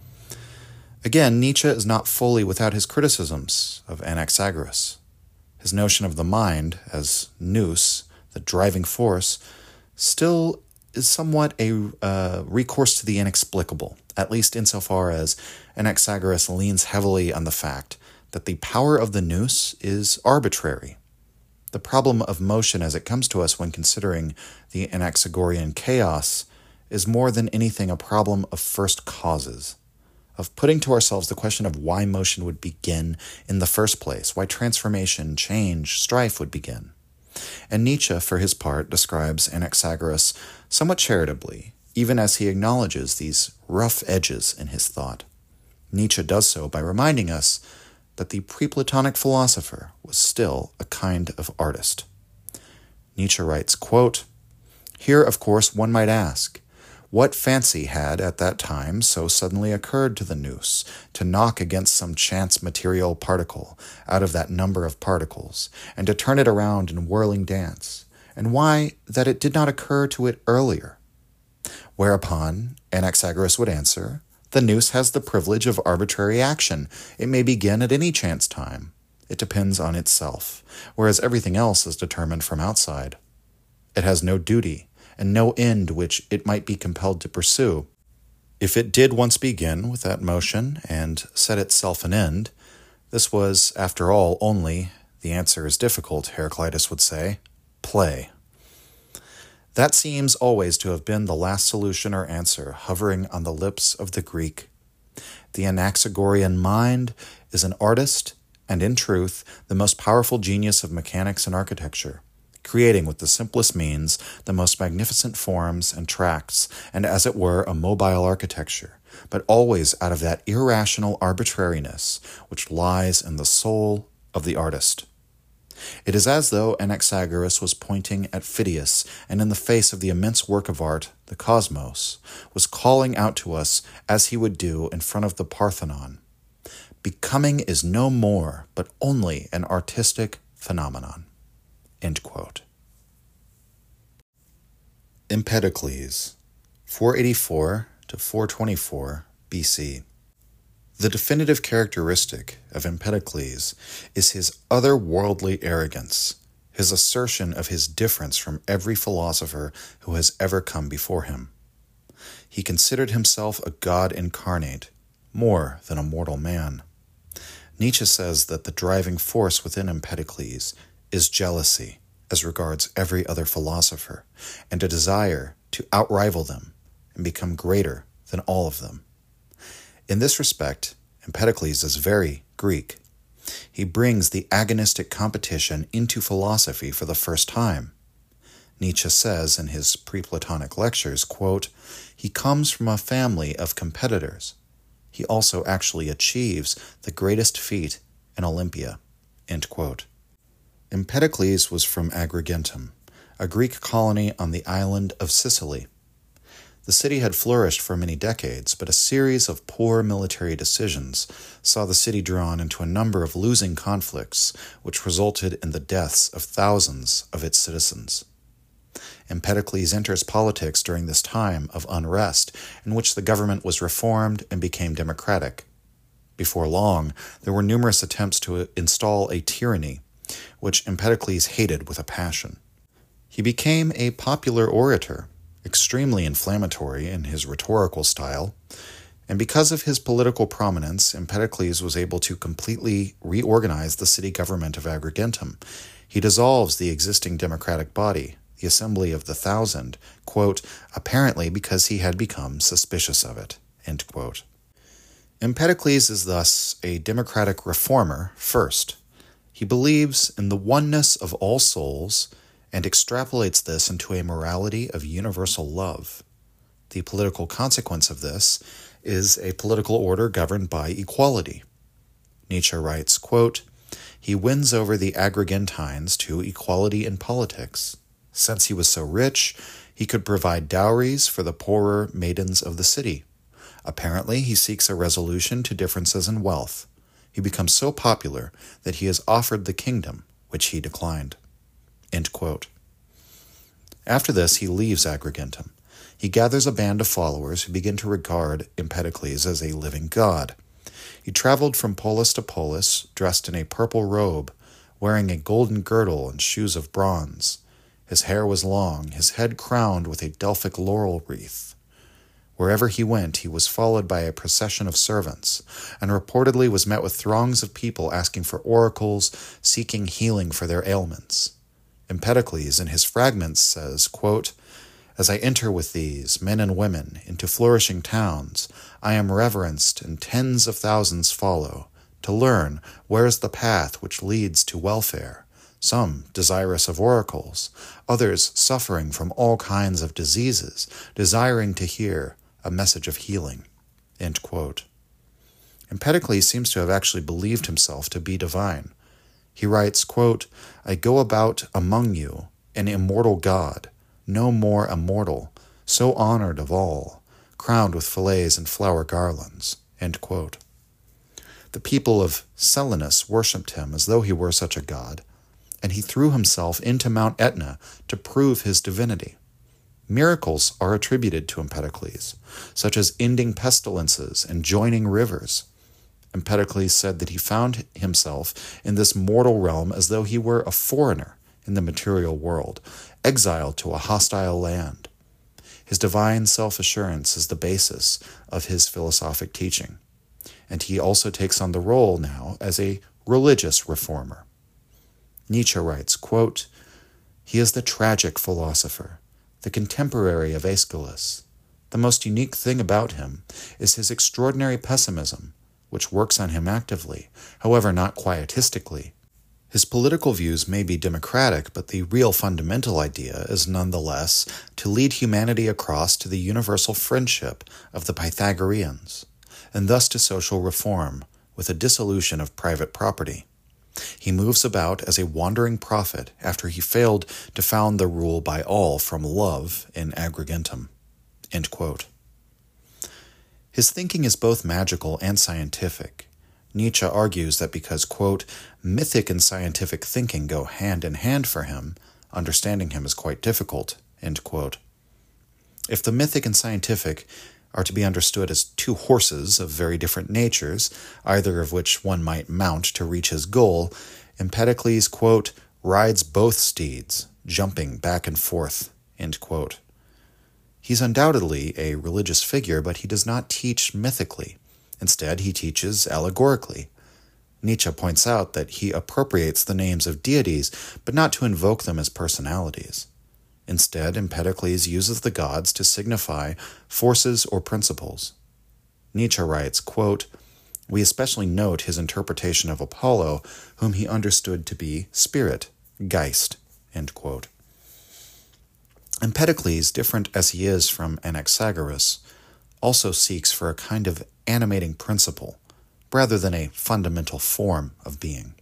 Again, Nietzsche is not fully without his criticisms of Anaxagoras. His notion of the mind as nous, the driving force, still is somewhat a recourse to the inexplicable, at least insofar as Anaxagoras leans heavily on the fact that the power of the nous is arbitrary. The problem of motion as it comes to us when considering the Anaxagorian chaos is more than anything a problem of first causes, of putting to ourselves the question of why motion would begin in the first place, why transformation, change, strife would begin. And Nietzsche, for his part, describes Anaxagoras somewhat charitably, even as he acknowledges these rough edges in his thought. Nietzsche does so by reminding us that the pre-Platonic philosopher was still a kind of artist. Nietzsche writes, quote, "Here, of course, one might ask, what fancy had at that time so suddenly occurred to the nous to knock against some chance material particle out of that number of particles, and to turn it around in whirling dance, and why that it did not occur to it earlier?" Whereupon Anaxagoras would answer, "The nous has the privilege of arbitrary action. It may begin at any chance time. It depends on itself, whereas everything else is determined from outside. It has no duty, and no end which it might be compelled to pursue. If it did once begin with that motion and set itself an end, this was, after all, only, the answer is difficult, Heraclitus would say, play." That seems always to have been the last solution or answer hovering on the lips of the Greek. The Anaxagorean mind is an artist, and in truth, the most powerful genius of mechanics and architecture, creating with the simplest means the most magnificent forms and tracts, and as it were a mobile architecture, but always out of that irrational arbitrariness which lies in the soul of the artist. It is as though Anaxagoras was pointing at Phidias, and in the face of the immense work of art, the cosmos, was calling out to us as he would do in front of the Parthenon. Becoming is no more, but only an artistic phenomenon. End quote. Empedocles, 484 to 424 BC. The definitive characteristic of Empedocles is his otherworldly arrogance, his assertion of his difference from every philosopher who has ever come before him. He considered himself a god incarnate, more than a mortal man. Nietzsche says that the driving force within Empedocles is jealousy as regards every other philosopher, and a desire to outrival them and become greater than all of them. In this respect, Empedocles is very Greek. He brings the agonistic competition into philosophy for the first time. Nietzsche says in his pre-Platonic lectures, quote, "He comes from a family of competitors. He also actually achieves the greatest feat in Olympia." End quote. Empedocles was from Agrigentum, a Greek colony on the island of Sicily. The city had flourished for many decades, but a series of poor military decisions saw the city drawn into a number of losing conflicts, which resulted in the deaths of thousands of its citizens. Empedocles enters politics during this time of unrest, in which the government was reformed and became democratic. Before long, there were numerous attempts to install a tyranny, which Empedocles hated with a passion. He became a popular orator, extremely inflammatory in his rhetorical style, and because of his political prominence, Empedocles was able to completely reorganize the city government of Agrigentum. He dissolves the existing democratic body, the Assembly of the Thousand, quote, apparently because he had become suspicious of it, end quote. Empedocles is thus a democratic reformer first. He believes in the oneness of all souls and extrapolates this into a morality of universal love. The political consequence of this is a political order governed by equality. Nietzsche writes, quote, "He wins over the Agrigentines to equality in politics. Since he was so rich, he could provide dowries for the poorer maidens of the city. Apparently, he seeks a resolution to differences in wealth. He becomes so popular that he is offered the kingdom, which he declined." End quote. After this, he leaves Agrigentum. He gathers a band of followers who begin to regard Empedocles as a living god. He traveled from polis to polis, dressed in a purple robe, wearing a golden girdle and shoes of bronze. His hair was long, his head crowned with a Delphic laurel wreath. Wherever he went, he was followed by a procession of servants, and reportedly was met with throngs of people asking for oracles, seeking healing for their ailments. Empedocles, in his fragments, says, quote, "As I enter with these, men and women, into flourishing towns, I am reverenced and tens of thousands follow, to learn where is the path which leads to welfare, some desirous of oracles, others suffering from all kinds of diseases, desiring to hear a message of healing." End quote. Empedocles seems to have actually believed himself to be divine. He writes, quote, "I go about among you, an immortal god, no more immortal, so honored of all, crowned with fillets and flower garlands." End quote. The people of Selinus worshipped him as though he were such a god, and he threw himself into Mount Etna to prove his divinity. Miracles are attributed to Empedocles, such as ending pestilences and joining rivers. Empedocles said that he found himself in this mortal realm as though he were a foreigner in the material world, exiled to a hostile land. His divine self-assurance is the basis of his philosophic teaching, and he also takes on the role now as a religious reformer. Nietzsche writes, quote, "He is the tragic philosopher, the contemporary of Aeschylus. The most unique thing about him is his extraordinary pessimism, which works on him actively, however not quietistically. His political views may be democratic, but the real fundamental idea is nonetheless to lead humanity across to the universal friendship of the Pythagoreans, and thus to social reform, with a dissolution of private property. He moves about as a wandering prophet after he failed to found the rule by all from love in Agrigentum." End quote. His thinking is both magical and scientific. Nietzsche argues that because, quote, "mythic and scientific thinking go hand in hand for him, understanding him is quite difficult," end quote. If the mythic and scientific are to be understood as two horses of very different natures, either of which one might mount to reach his goal, Empedocles, quote, "rides both steeds, jumping back and forth," end quote. He's undoubtedly a religious figure, but he does not teach mythically. Instead, he teaches allegorically. Nietzsche points out that he appropriates the names of deities, but not to invoke them as personalities. Instead, Empedocles uses the gods to signify forces or principles. Nietzsche writes, quote, "We especially note his interpretation of Apollo, whom he understood to be spirit, Geist," end quote. Empedocles, different as he is from Anaxagoras, also seeks for a kind of animating principle, rather than a fundamental form of being.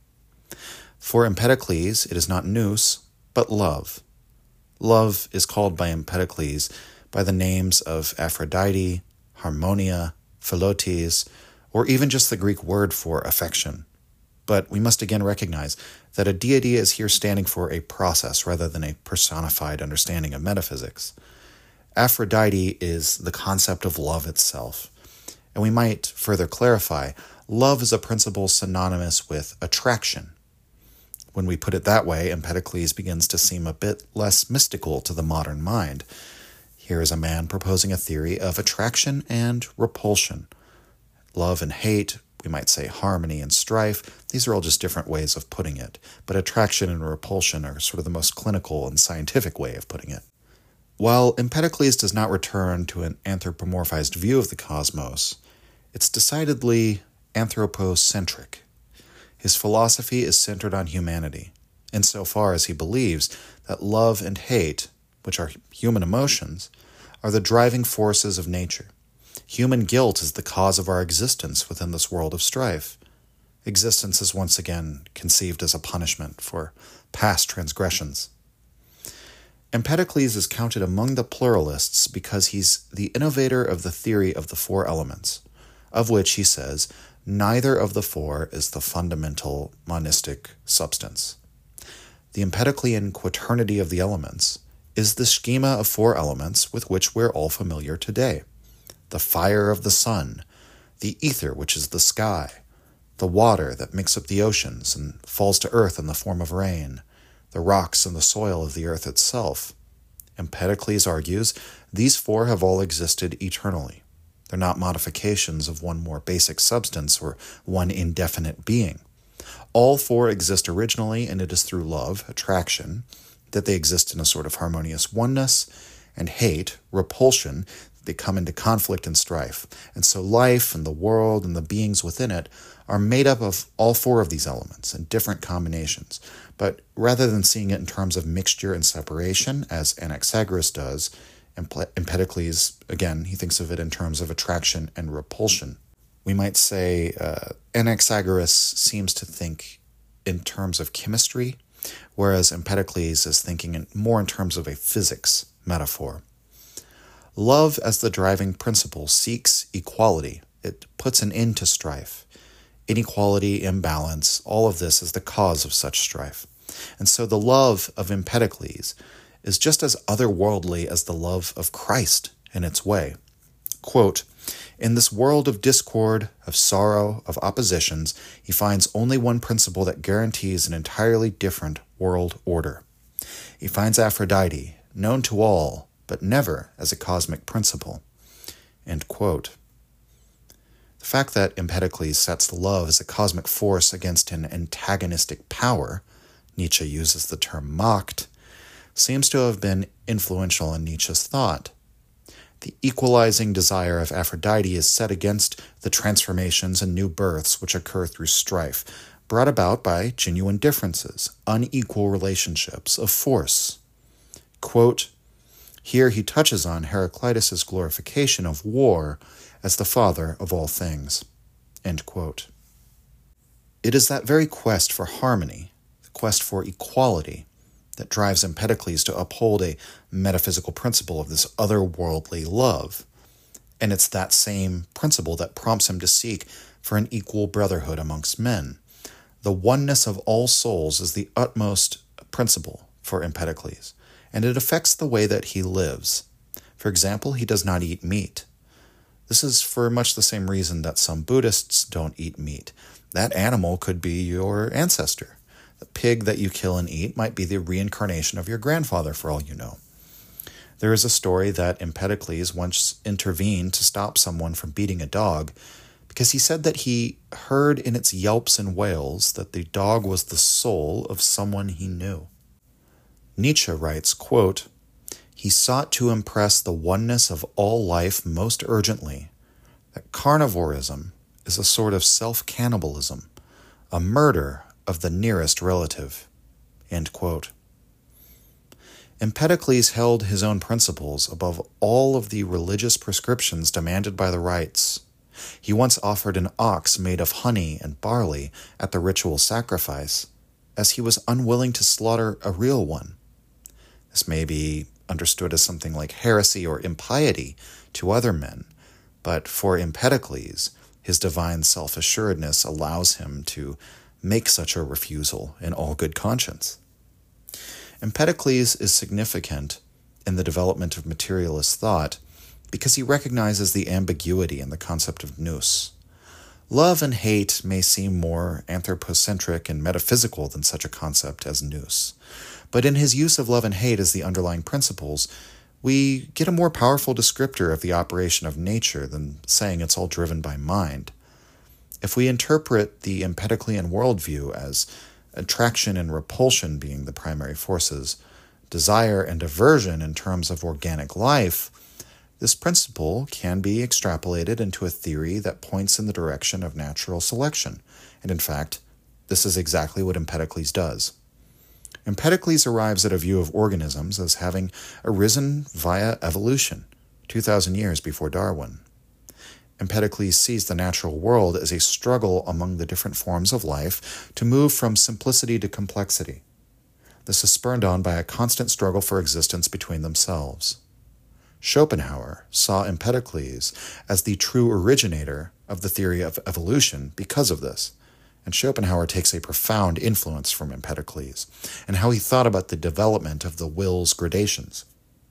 For Empedocles, it is not nous, but love. Love is called by Empedocles by the names of Aphrodite, Harmonia, Philotes, or even just the Greek word for affection. But we must again recognize that a deity is here standing for a process rather than a personified understanding of metaphysics. Aphrodite is the concept of love itself. And we might further clarify, love is a principle synonymous with attraction. When we put it that way, Empedocles begins to seem a bit less mystical to the modern mind. Here is a man proposing a theory of attraction and repulsion. Love and hate, we might say harmony and strife, these are all just different ways of putting it. But attraction and repulsion are sort of the most clinical and scientific way of putting it. While Empedocles does not return to an anthropomorphized view of the cosmos, it's decidedly anthropocentric. His philosophy is centered on humanity, insofar as he believes that love and hate, which are human emotions, are the driving forces of nature. Human guilt is the cause of our existence within this world of strife. Existence is once again conceived as a punishment for past transgressions. Empedocles is counted among the pluralists because he's the innovator of the theory of the four elements, of which he says neither of the four is the fundamental monistic substance. The Empedoclean quaternity of the elements is the schema of four elements with which we're all familiar today. The fire of the sun, the ether, which is the sky, the water that makes up the oceans and falls to earth in the form of rain, the rocks and the soil of the earth itself. Empedocles argues these four have all existed eternally. They're not modifications of one more basic substance or one indefinite being. All four exist originally, and it is through love, attraction, that they exist in a sort of harmonious oneness, and hate, repulsion, they come into conflict and strife. And so life and the world and the beings within it are made up of all four of these elements in different combinations. But rather than seeing it in terms of mixture and separation, as Anaxagoras does, Empedocles, again, he thinks of it in terms of attraction and repulsion. We might say Anaxagoras seems to think in terms of chemistry, whereas Empedocles is thinking more in terms of a physics metaphor. Love as the driving principle seeks equality. It puts an end to strife. Inequality, imbalance, all of this is the cause of such strife. And so the love of Empedocles is just as otherworldly as the love of Christ in its way. Quote, "In this world of discord, of sorrow, of oppositions, he finds only one principle that guarantees an entirely different world order. He finds Aphrodite, known to all, but never as a cosmic principle." End quote. The fact that Empedocles sets love as a cosmic force against an antagonistic power, Nietzsche uses the term Macht, seems to have been influential in Nietzsche's thought. The equalizing desire of Aphrodite is set against the transformations and new births which occur through strife, brought about by genuine differences, unequal relationships of force. Quote, here he touches on Heraclitus' glorification of war as the father of all things. End quote. It is that very quest for harmony, the quest for equality, that drives Empedocles to uphold a metaphysical principle of this otherworldly love. And it's that same principle that prompts him to seek for an equal brotherhood amongst men. The oneness of all souls is the utmost principle for Empedocles, and it affects the way that he lives. For example, he does not eat meat. This is for much the same reason that some Buddhists don't eat meat. That animal could be your ancestor. The pig that you kill and eat might be the reincarnation of your grandfather, for all you know. There is a story that Empedocles once intervened to stop someone from beating a dog because he said that he heard in its yelps and wails that the dog was the soul of someone he knew. Nietzsche writes, quote, "He sought to impress the oneness of all life most urgently, that carnivorism is a sort of self-cannibalism, a murder of the nearest relative." End quote. Empedocles held his own principles above all of the religious prescriptions demanded by the rites. He once offered an ox made of honey and barley at the ritual sacrifice, as he was unwilling to slaughter a real one. This may be understood as something like heresy or impiety to other men, but for Empedocles, his divine self-assuredness allows him to make such a refusal in all good conscience. Empedocles is significant in the development of materialist thought because he recognizes the ambiguity in the concept of nous. Love and hate may seem more anthropocentric and metaphysical than such a concept as nous, but in his use of love and hate as the underlying principles, we get a more powerful descriptor of the operation of nature than saying it's all driven by mind. If we interpret the Empedoclean worldview as attraction and repulsion being the primary forces, desire and aversion in terms of organic life, this principle can be extrapolated into a theory that points in the direction of natural selection. And in fact, this is exactly what Empedocles does. Empedocles arrives at a view of organisms as having arisen via evolution, 2,000 years before Darwin. Empedocles sees the natural world as a struggle among the different forms of life to move from simplicity to complexity. This is spurred on by a constant struggle for existence between themselves. Schopenhauer saw Empedocles as the true originator of the theory of evolution because of this, and Schopenhauer takes a profound influence from Empedocles and how he thought about the development of the will's gradations.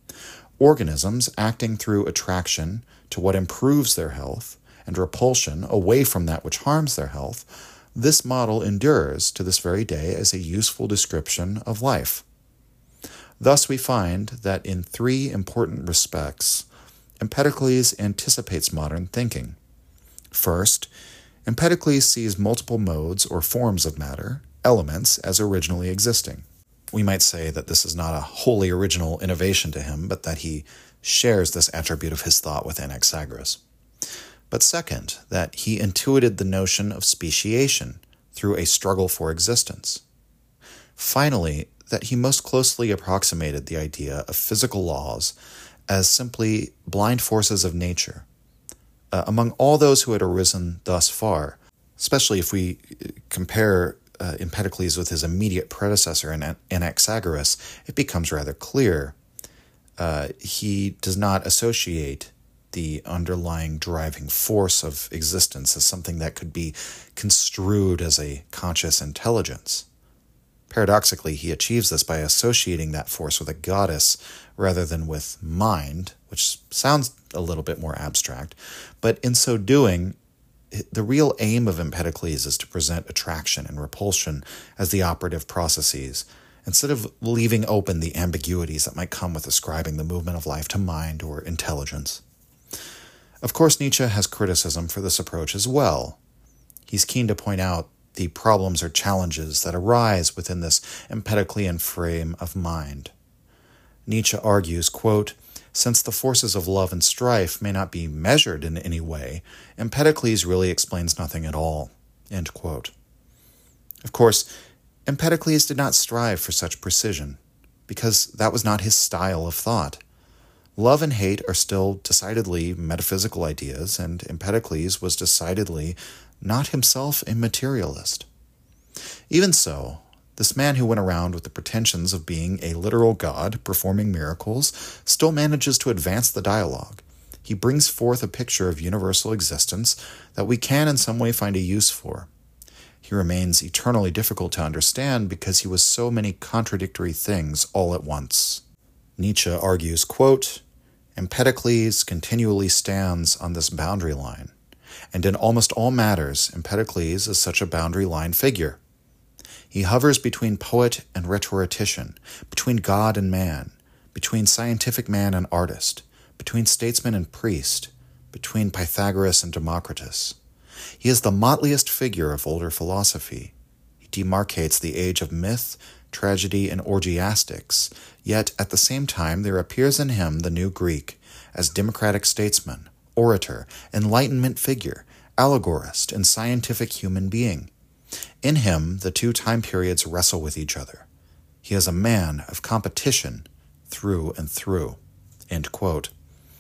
Organisms acting through attraction to what improves their health and repulsion away from that which harms their health, this model endures to this very day as a useful description of life. Thus we find that in three important respects, Empedocles anticipates modern thinking. First, Empedocles sees multiple modes or forms of matter, elements, as originally existing. We might say that this is not a wholly original innovation to him, but that he shares this attribute of his thought with Anaxagoras. But second, that he intuited the notion of speciation through a struggle for existence. Finally, that he most closely approximated the idea of physical laws as simply blind forces of nature. Among all those who had arisen thus far, especially if we compare Empedocles with his immediate predecessor in Anaxagoras, it becomes rather clear. He does not associate the underlying driving force of existence as something that could be construed as a conscious intelligence. Paradoxically, he achieves this by associating that force with a goddess rather than with mind, which sounds a little bit more abstract, but in so doing, the real aim of Empedocles is to present attraction and repulsion as the operative processes, instead of leaving open the ambiguities that might come with ascribing the movement of life to mind or intelligence. Of course, Nietzsche has criticism for this approach as well. He's keen to point out the problems or challenges that arise within this Empedoclean frame of mind. Nietzsche argues, quote, "Since the forces of love and strife may not be measured in any way, Empedocles really explains nothing at all." End quote. Of course, Empedocles did not strive for such precision, because that was not his style of thought. Love and hate are still decidedly metaphysical ideas, and Empedocles was decidedly not himself a materialist. Even so, this man who went around with the pretensions of being a literal god performing miracles still manages to advance the dialogue. He brings forth a picture of universal existence that we can in some way find a use for. He remains eternally difficult to understand because he was so many contradictory things all at once. Nietzsche argues, quote, "Empedocles continually stands on this boundary line, and in almost all matters, Empedocles is such a boundary line figure. He hovers between poet and rhetorician, between God and man, between scientific man and artist, between statesman and priest, between Pythagoras and Democritus. He is the motliest figure of older philosophy. He demarcates the age of myth, tragedy, and orgiastics, yet at the same time there appears in him the new Greek, as democratic statesman, orator, enlightenment figure, allegorist, and scientific human being. In him, the two time periods wrestle with each other. He is a man of competition through and through." End quote.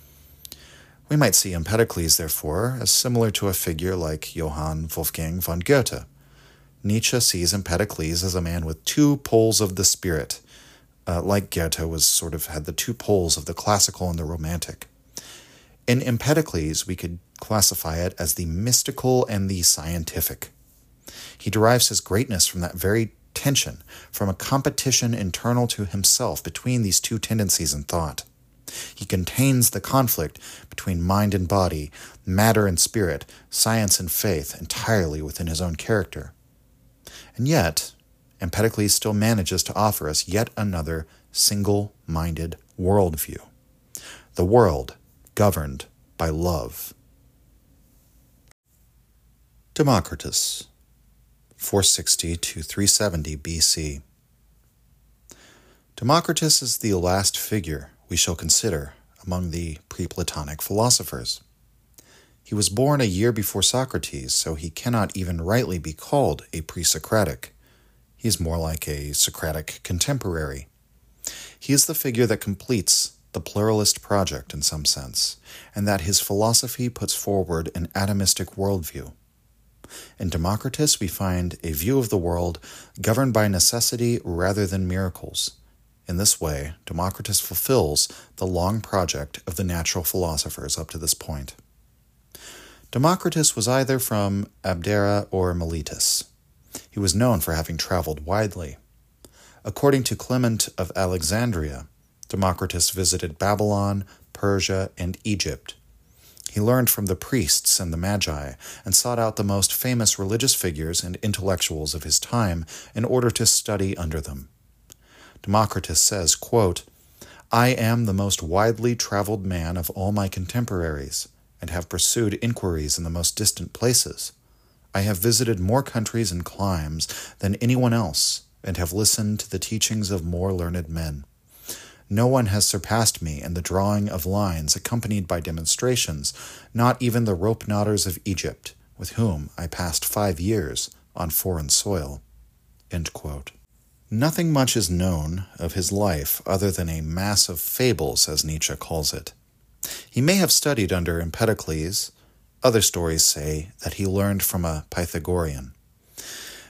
We might see Empedocles, therefore, as similar to a figure like Johann Wolfgang von Goethe. Nietzsche sees Empedocles as a man with two poles of the spirit, like Goethe had the two poles of the classical and the romantic. In Empedocles, we could classify it as the mystical and the scientific. He derives his greatness from that very tension, from a competition internal to himself between these two tendencies in thought. He contains the conflict between mind and body, matter and spirit, science and faith entirely within his own character. And yet, Empedocles still manages to offer us yet another single-minded worldview. The world governed by love. Democritus, 460 to 370 BC. Democritus is the last figure we shall consider among the pre-Platonic philosophers. He was born a year before Socrates, so he cannot even rightly be called a pre-Socratic. He is more like a Socratic contemporary. He is the figure that completes the pluralist project in some sense, and that his philosophy puts forward an atomistic worldview. In Democritus, we find a view of the world governed by necessity rather than miracles. In this way, Democritus fulfills the long project of the natural philosophers up to this point. Democritus was either from Abdera or Miletus. He was known for having traveled widely. According to Clement of Alexandria, Democritus visited Babylon, Persia, and Egypt. He learned from the priests and the magi and sought out the most famous religious figures and intellectuals of his time in order to study under them. Democritus says, quote, "I am the most widely traveled man of all my contemporaries, and have pursued inquiries in the most distant places. I have visited more countries and climes than anyone else, and have listened to the teachings of more learned men. No one has surpassed me in the drawing of lines accompanied by demonstrations, not even the rope knotters of Egypt, with whom I passed 5 years on foreign soil." End quote. Nothing much is known of his life other than a mass of fables, as Nietzsche calls it. He may have studied under Empedocles. Other stories say that he learned from a Pythagorean.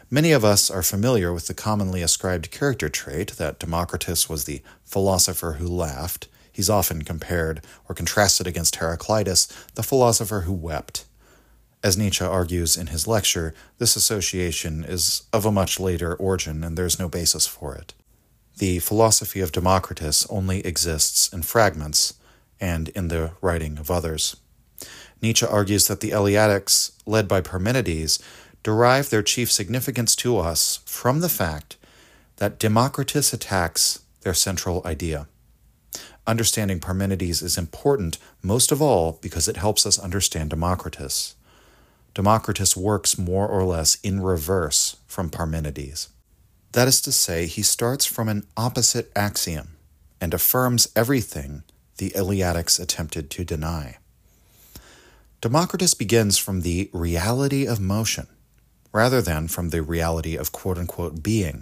Many of us are familiar with the commonly ascribed character trait that Democritus was the philosopher who laughed. He's often compared or contrasted against Heraclitus, the philosopher who wept. As Nietzsche argues in his lecture, this association is of a much later origin and there's no basis for it. The philosophy of Democritus only exists in fragments and in the writing of others. Nietzsche argues that the Eleatics, led by Parmenides, derive their chief significance to us from the fact that Democritus attacks their central idea. Understanding Parmenides is important, most of all, because it helps us understand Democritus. Democritus works more or less in reverse from Parmenides. That is to say, he starts from an opposite axiom and affirms everything the Eleatics attempted to deny. Democritus begins from the reality of motion, rather than from the reality of quote-unquote being.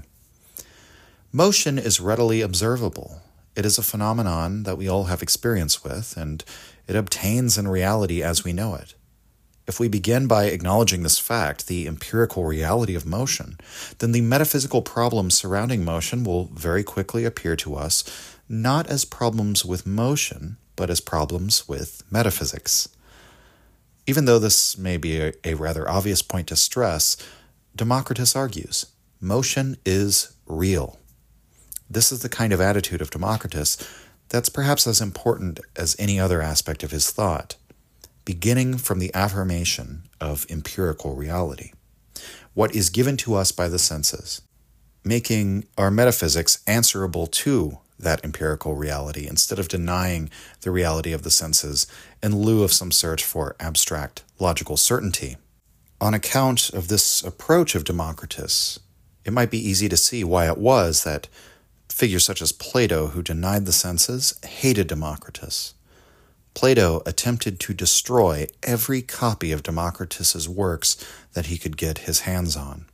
Motion is readily observable. It is a phenomenon that we all have experience with, and it obtains in reality as we know it. If we begin by acknowledging this fact, the empirical reality of motion, then the metaphysical problems surrounding motion will very quickly appear to us not as problems with motion, but as problems with metaphysics. Even though this may be a rather obvious point to stress, Democritus argues, motion is real. This is the kind of attitude of Democritus that's perhaps as important as any other aspect of his thought, beginning from the affirmation of empirical reality, what is given to us by the senses, making our metaphysics answerable to that empirical reality instead of denying the reality of the senses in lieu of some search for abstract logical certainty. On account of this approach of Democritus, it might be easy to see why it was that figures such as Plato, who denied the senses, hated Democritus. Plato attempted to destroy every copy of Democritus's works that he could get his hands on.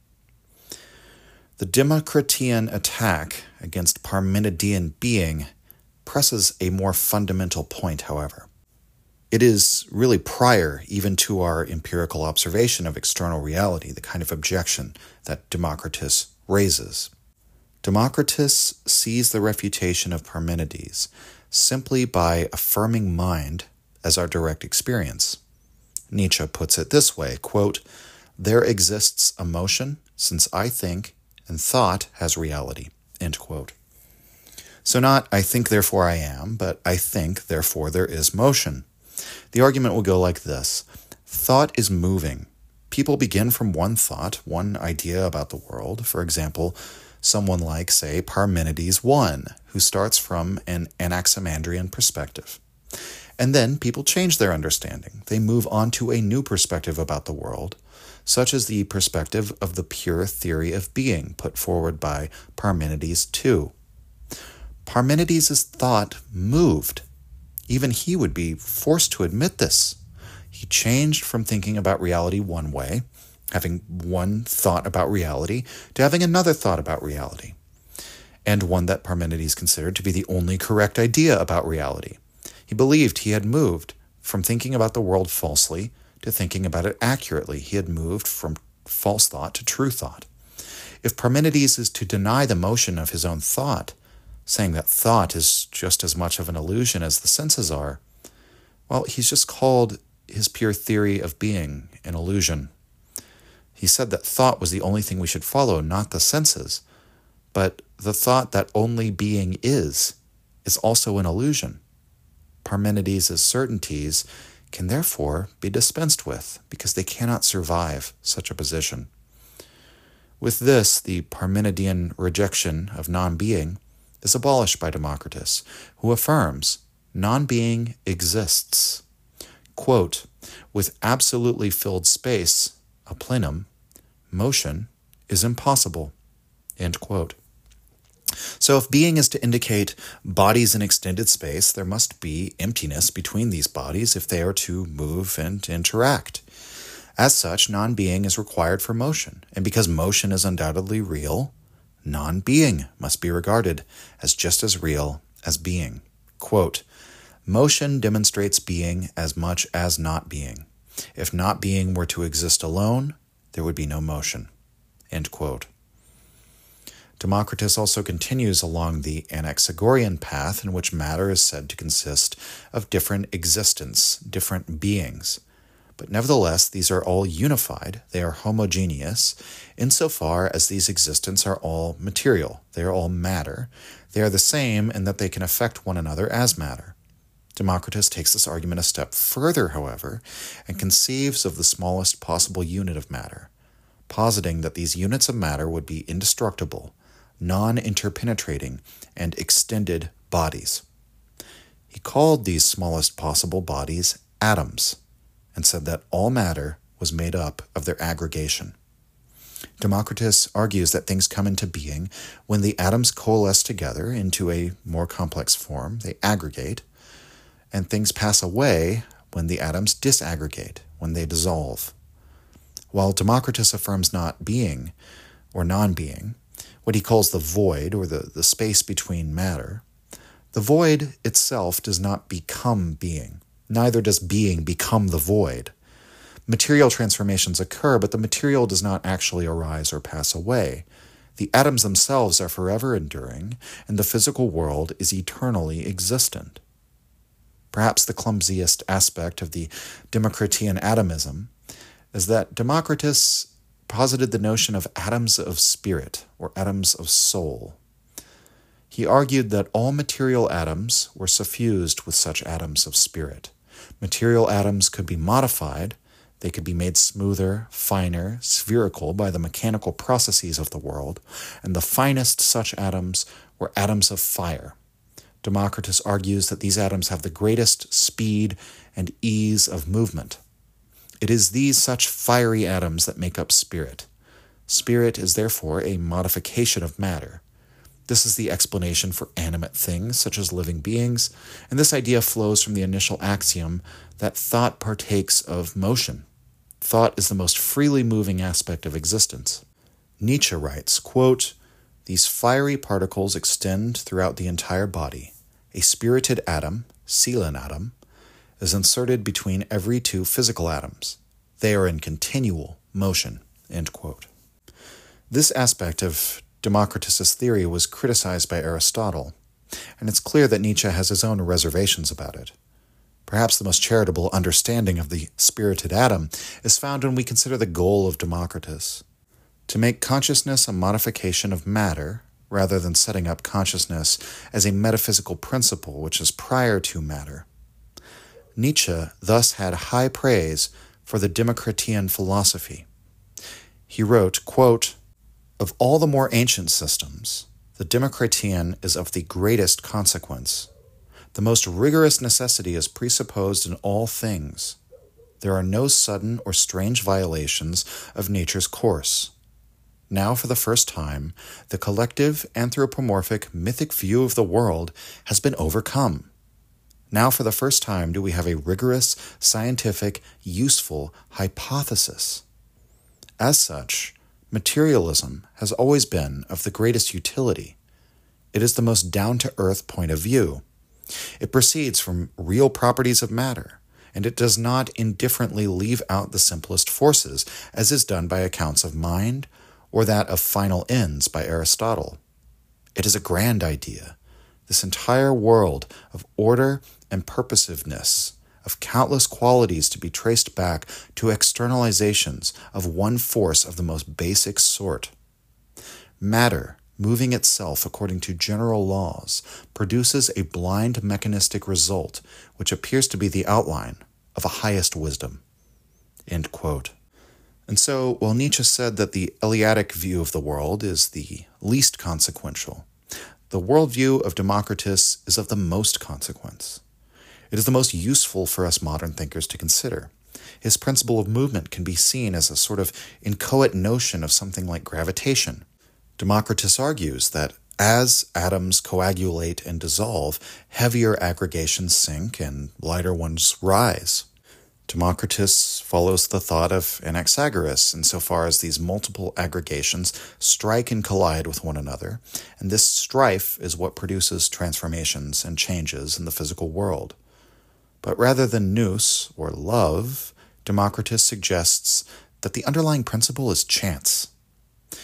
The Democritean attack against Parmenidean being presses a more fundamental point, however. It is really prior even to our empirical observation of external reality, the kind of objection that Democritus raises. Democritus sees the refutation of Parmenides simply by affirming mind as our direct experience. Nietzsche puts it this way, quote, "There exists a motion, since I think, and thought has reality," end quote. So not I think, therefore I am, but I think, therefore there is motion. The argument will go like this. Thought is moving. People begin from one thought, one idea about the world. For example, someone like, say, Parmenides I, who starts from an Anaximandrian perspective. And then people change their understanding. They move on to a new perspective about the world, such as the perspective of the pure theory of being put forward by Parmenides II. Parmenides' thought moved. Even he would be forced to admit this. He changed from thinking about reality one way, having one thought about reality, to having another thought about reality, and one that Parmenides considered to be the only correct idea about reality. He believed he had moved from thinking about the world falsely to thinking about it accurately. He had moved from false thought to true thought. If Parmenides is to deny the motion of his own thought, saying that thought is just as much of an illusion as the senses are, well, he's just called his pure theory of being an illusion. He said that thought was the only thing we should follow, not the senses. But the thought that only being is also an illusion. Parmenides' certainties can therefore be dispensed with, because they cannot survive such a position. With this, the Parmenidean rejection of non-being is abolished by Democritus, who affirms non-being exists. Quote, "With absolutely filled space, a plenum, motion is impossible," end quote. So if being is to indicate bodies in extended space, there must be emptiness between these bodies if they are to move and interact. As such, non-being is required for motion, and because motion is undoubtedly real, non-being must be regarded as just as real as being. Quote, "Motion demonstrates being as much as not being. If not being were to exist alone, there would be no motion," End quote. Democritus also continues along the Anaxagorean path in which matter is said to consist of different existence, different beings. But nevertheless, these are all unified, they are homogeneous, insofar as these existents are all material, they are all matter. They are the same in that they can affect one another as matter. Democritus takes this argument a step further, however, and conceives of the smallest possible unit of matter, positing that these units of matter would be indestructible, non-interpenetrating, and extended bodies. He called these smallest possible bodies atoms, and said that all matter was made up of their aggregation. Democritus argues that things come into being when the atoms coalesce together into a more complex form, they aggregate, and things pass away when the atoms disaggregate, when they dissolve. While Democritus affirms not being or non-being, what he calls the void, or the space between matter, the void itself does not become being. Neither does being become the void. Material transformations occur, but the material does not actually arise or pass away. The atoms themselves are forever enduring, and the physical world is eternally existent. Perhaps the clumsiest aspect of the Democritean atomism is that Democritus posited the notion of atoms of spirit, or atoms of soul. He argued that all material atoms were suffused with such atoms of spirit. Material atoms could be modified, they could be made smoother, finer, spherical by the mechanical processes of the world, and the finest such atoms were atoms of fire. Democritus argues that these atoms have the greatest speed and ease of movement. It is these such fiery atoms that make up spirit. Spirit is therefore a modification of matter. This is the explanation for animate things, such as living beings, and this idea flows from the initial axiom that thought partakes of motion. Thought is the most freely moving aspect of existence. Nietzsche writes, quote, "These fiery particles extend throughout the entire body. A spirited atom, Seelenatom, is inserted between every two physical atoms. They are in continual motion." End quote. This aspect of Democritus's theory was criticized by Aristotle, and it's clear that Nietzsche has his own reservations about it. Perhaps the most charitable understanding of the spirited atom is found when we consider the goal of Democritus: to make consciousness a modification of matter, rather than setting up consciousness as a metaphysical principle which is prior to matter. Nietzsche thus had high praise for the Democritean philosophy. He wrote, quote, "Of all the more ancient systems, the Democritean is of the greatest consequence. The most rigorous necessity is presupposed in all things. There are no sudden or strange violations of nature's course. Now, for the first time, the collective, anthropomorphic, mythic view of the world has been overcome. Now, for the first time, do we have a rigorous, scientific, useful hypothesis. As such, materialism has always been of the greatest utility. It is the most down-to-earth point of view. It proceeds from real properties of matter, and it does not indifferently leave out the simplest forces, as is done by accounts of mind, or that of final ends by Aristotle. It is a grand idea. This entire world of order and purposiveness, of countless qualities to be traced back to externalizations of one force of the most basic sort. Matter, moving itself according to general laws, produces a blind mechanistic result which appears to be the outline of a highest wisdom." End quote. And so, while Nietzsche said that the Eleatic view of the world is the least consequential, the worldview of Democritus is of the most consequence. It is the most useful for us modern thinkers to consider. His principle of movement can be seen as a sort of inchoate notion of something like gravitation. Democritus argues that as atoms coagulate and dissolve, heavier aggregations sink and lighter ones rise. Democritus follows the thought of Anaxagoras insofar as these multiple aggregations strike and collide with one another, and this strife is what produces transformations and changes in the physical world. But rather than nous, or love, Democritus suggests that the underlying principle is chance.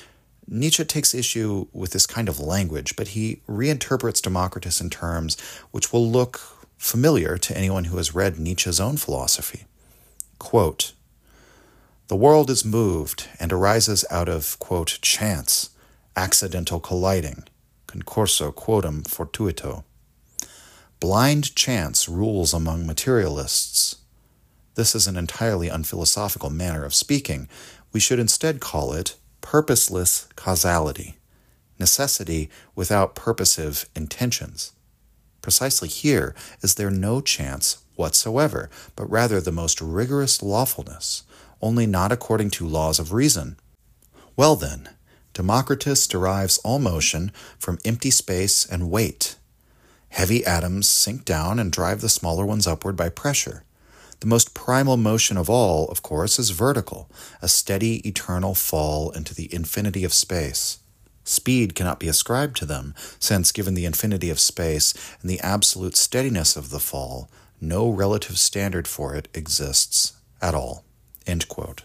Nietzsche takes issue with this kind of language, but he reinterprets Democritus in terms which will look familiar to anyone who has read Nietzsche's own philosophy. Quote, "The world is moved and arises out of, quote, chance, accidental colliding, concurso quodam fortuito. Blind chance rules among materialists. This is an entirely unphilosophical manner of speaking. We should instead call it purposeless causality, necessity without purposive intentions. Precisely here is there no chance whatsoever, but rather the most rigorous lawfulness, only not according to laws of reason. Well then, Democritus derives all motion from empty space and weight. Heavy atoms sink down and drive the smaller ones upward by pressure. The most primal motion of all, of course, is vertical, a steady, eternal fall into the infinity of space. Speed cannot be ascribed to them, since, given the infinity of space and the absolute steadiness of the fall, no relative standard for it exists at all." End quote.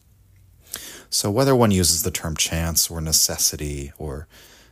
So whether one uses the term chance or necessity or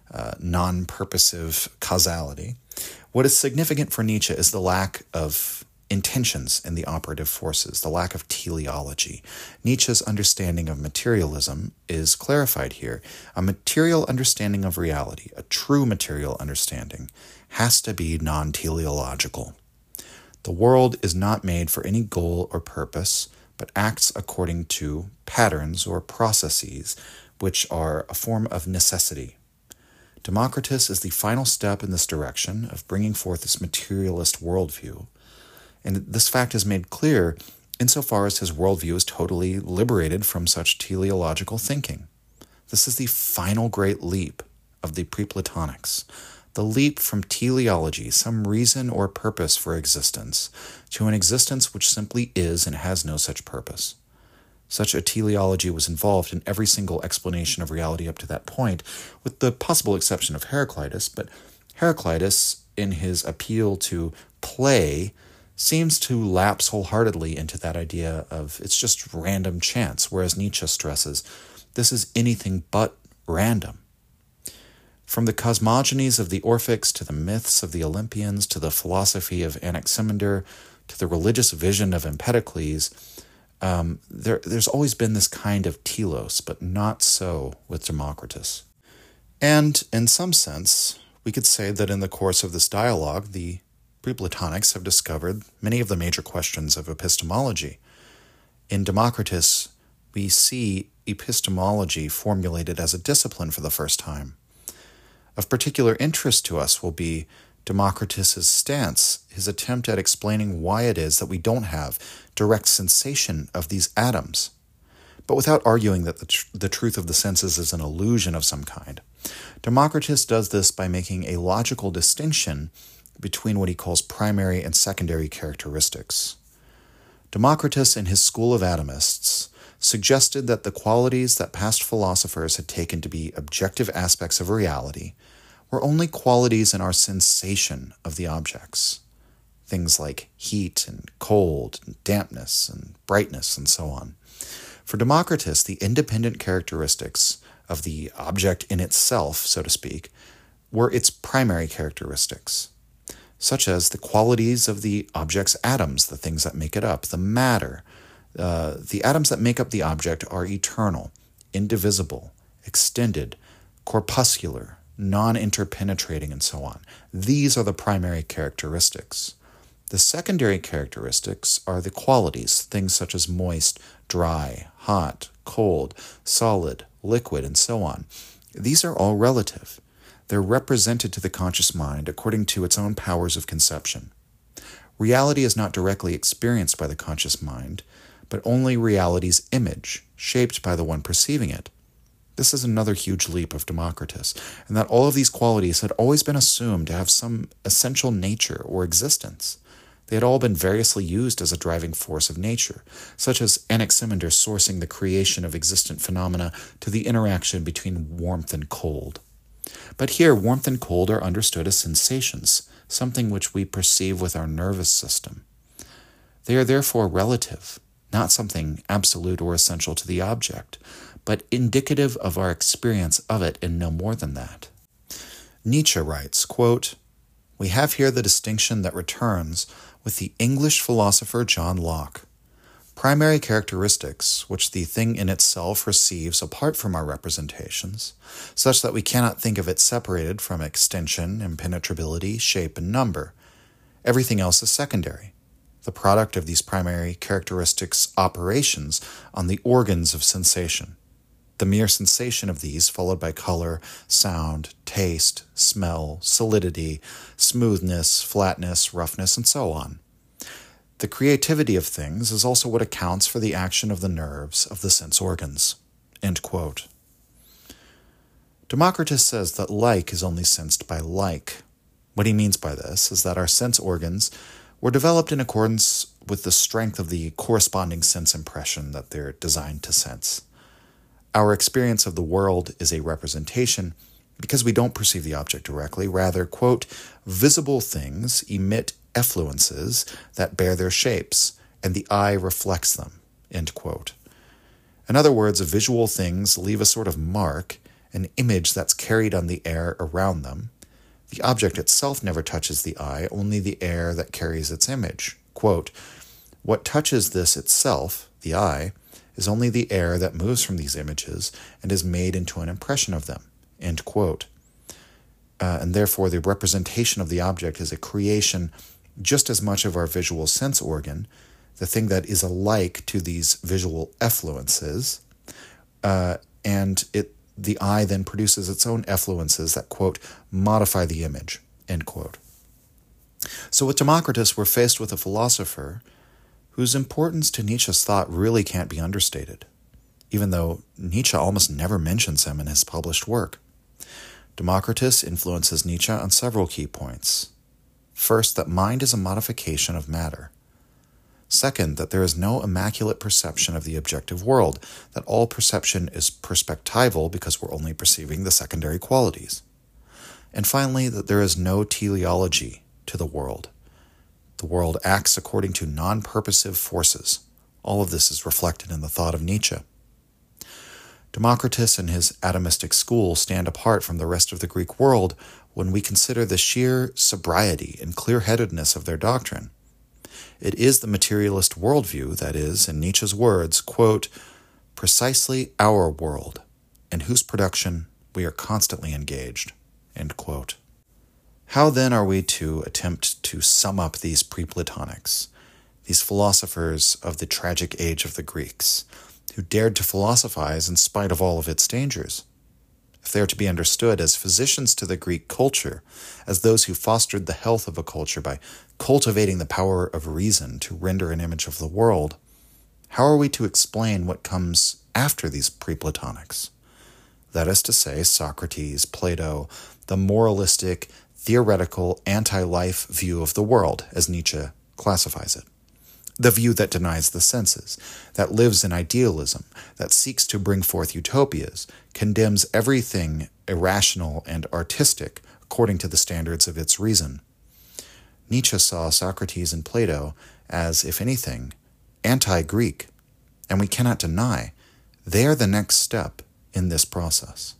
non-purposive causality, what is significant for Nietzsche is the lack of intentions in the operative forces, the lack of teleology. Nietzsche's understanding of materialism is clarified here. A material understanding of reality, a true material understanding, has to be non-teleological. The world is not made for any goal or purpose, but acts according to patterns or processes, which are a form of necessity. Democritus is the final step in this direction of bringing forth this materialist worldview. And this fact is made clear insofar as his worldview is totally liberated from such teleological thinking. This is the final great leap of the pre-Platonics, the leap from teleology, some reason or purpose for existence, to an existence which simply is and has no such purpose. Such a teleology was involved in every single explanation of reality up to that point, with the possible exception of Heraclitus, but Heraclitus, in his appeal to play, seems to lapse wholeheartedly into that idea of it's just random chance, whereas Nietzsche stresses this is anything but random. From the cosmogonies of the Orphics to the myths of the Olympians to the philosophy of Anaximander to the religious vision of Empedocles, there's always been this kind of telos, but not so with Democritus. And in some sense, we could say that in the course of this dialogue, the pre-Platonics have discovered many of the major questions of epistemology. In Democritus, we see epistemology formulated as a discipline for the first time. Of particular interest to us will be Democritus's stance, his attempt at explaining why it is that we don't have direct sensation of these atoms, but without arguing that the truth of the senses is an illusion of some kind. Democritus does this by making a logical distinction between what he calls primary and secondary characteristics. Democritus, in his school of atomists, suggested that the qualities that past philosophers had taken to be objective aspects of reality were only qualities in our sensation of the objects, things like heat and cold and dampness and brightness and so on. For Democritus, the independent characteristics of the object in itself, so to speak, were its primary characteristics, such as the qualities of the object's atoms, the things that make it up, the matter. The atoms that make up the object are eternal, indivisible, extended, corpuscular, non-interpenetrating, and so on. These are the primary characteristics. The secondary characteristics are the qualities, things such as moist, dry, hot, cold, solid, liquid, and so on. These are all relative. They're represented to the conscious mind according to its own powers of conception. Reality is not directly experienced by the conscious mind, but only reality's image, shaped by the one perceiving it. This is another huge leap of Democritus, and that all of these qualities had always been assumed to have some essential nature or existence. They had all been variously used as a driving force of nature, such as Anaximander sourcing the creation of existent phenomena to the interaction between warmth and cold. But here, warmth and cold are understood as sensations, something which we perceive with our nervous system. They are therefore relative, not something absolute or essential to the object, but indicative of our experience of it and no more than that. Nietzsche writes, quote, "We have here the distinction that returns with the English philosopher John Locke. Primary characteristics, which the thing in itself receives apart from our representations, such that we cannot think of it separated from extension, impenetrability, shape, and number. Everything else is secondary, the product of these primary characteristics' operations on the organs of sensation. The mere sensation of these, followed by color, sound, taste, smell, solidity, smoothness, flatness, roughness, and so on. The creativity of things is also what accounts for the action of the nerves of the sense organs." End quote. Democritus says that like is only sensed by like. What he means by this is that our sense organs were developed in accordance with the strength of the corresponding sense impression that they're designed to sense. Our experience of the world is a representation because we don't perceive the object directly. Rather, quote, "visible things emit effluences that bear their shapes, and the eye reflects them," end quote. In other words, visual things leave a sort of mark, an image that's carried on the air around them. The object itself never touches the eye, only the air that carries its image. Quote, "What touches this itself, the eye, is only the air that moves from these images and is made into an impression of them," end quote. And therefore, the representation of the object is a creation just as much of our visual sense organ, the thing that is alike to these visual effluences, and the eye then produces its own effluences that, quote, "modify the image," end quote. So with Democritus, we're faced with a philosopher whose importance to Nietzsche's thought really can't be understated, even though Nietzsche almost never mentions him in his published work. Democritus influences Nietzsche on several key points. First, that mind is a modification of matter. Second, that there is no immaculate perception of the objective world, that all perception is perspectival because we're only perceiving the secondary qualities. And finally, that there is no teleology to the world. The world acts according to non-purposive forces. All of this is reflected in the thought of Nietzsche. Democritus and his atomistic school stand apart from the rest of the Greek world when we consider the sheer sobriety and clear-headedness of their doctrine. It is the materialist worldview that is, in Nietzsche's words, quote, "precisely our world, in whose production we are constantly engaged," end quote. How then are we to attempt to sum up these pre-Platonics, these philosophers of the tragic age of the Greeks, who dared to philosophize in spite of all of its dangers? If they are to be understood as physicians to the Greek culture, as those who fostered the health of a culture by cultivating the power of reason to render an image of the world, how are we to explain what comes after these pre-Platonics? That is to say, Socrates, Plato, the moralistic, theoretical, anti-life view of the world, as Nietzsche classifies it. The view that denies the senses, that lives in idealism, that seeks to bring forth utopias, condemns everything irrational and artistic according to the standards of its reason. Nietzsche saw Socrates and Plato as, if anything, anti-Greek, and we cannot deny they are the next step in this process.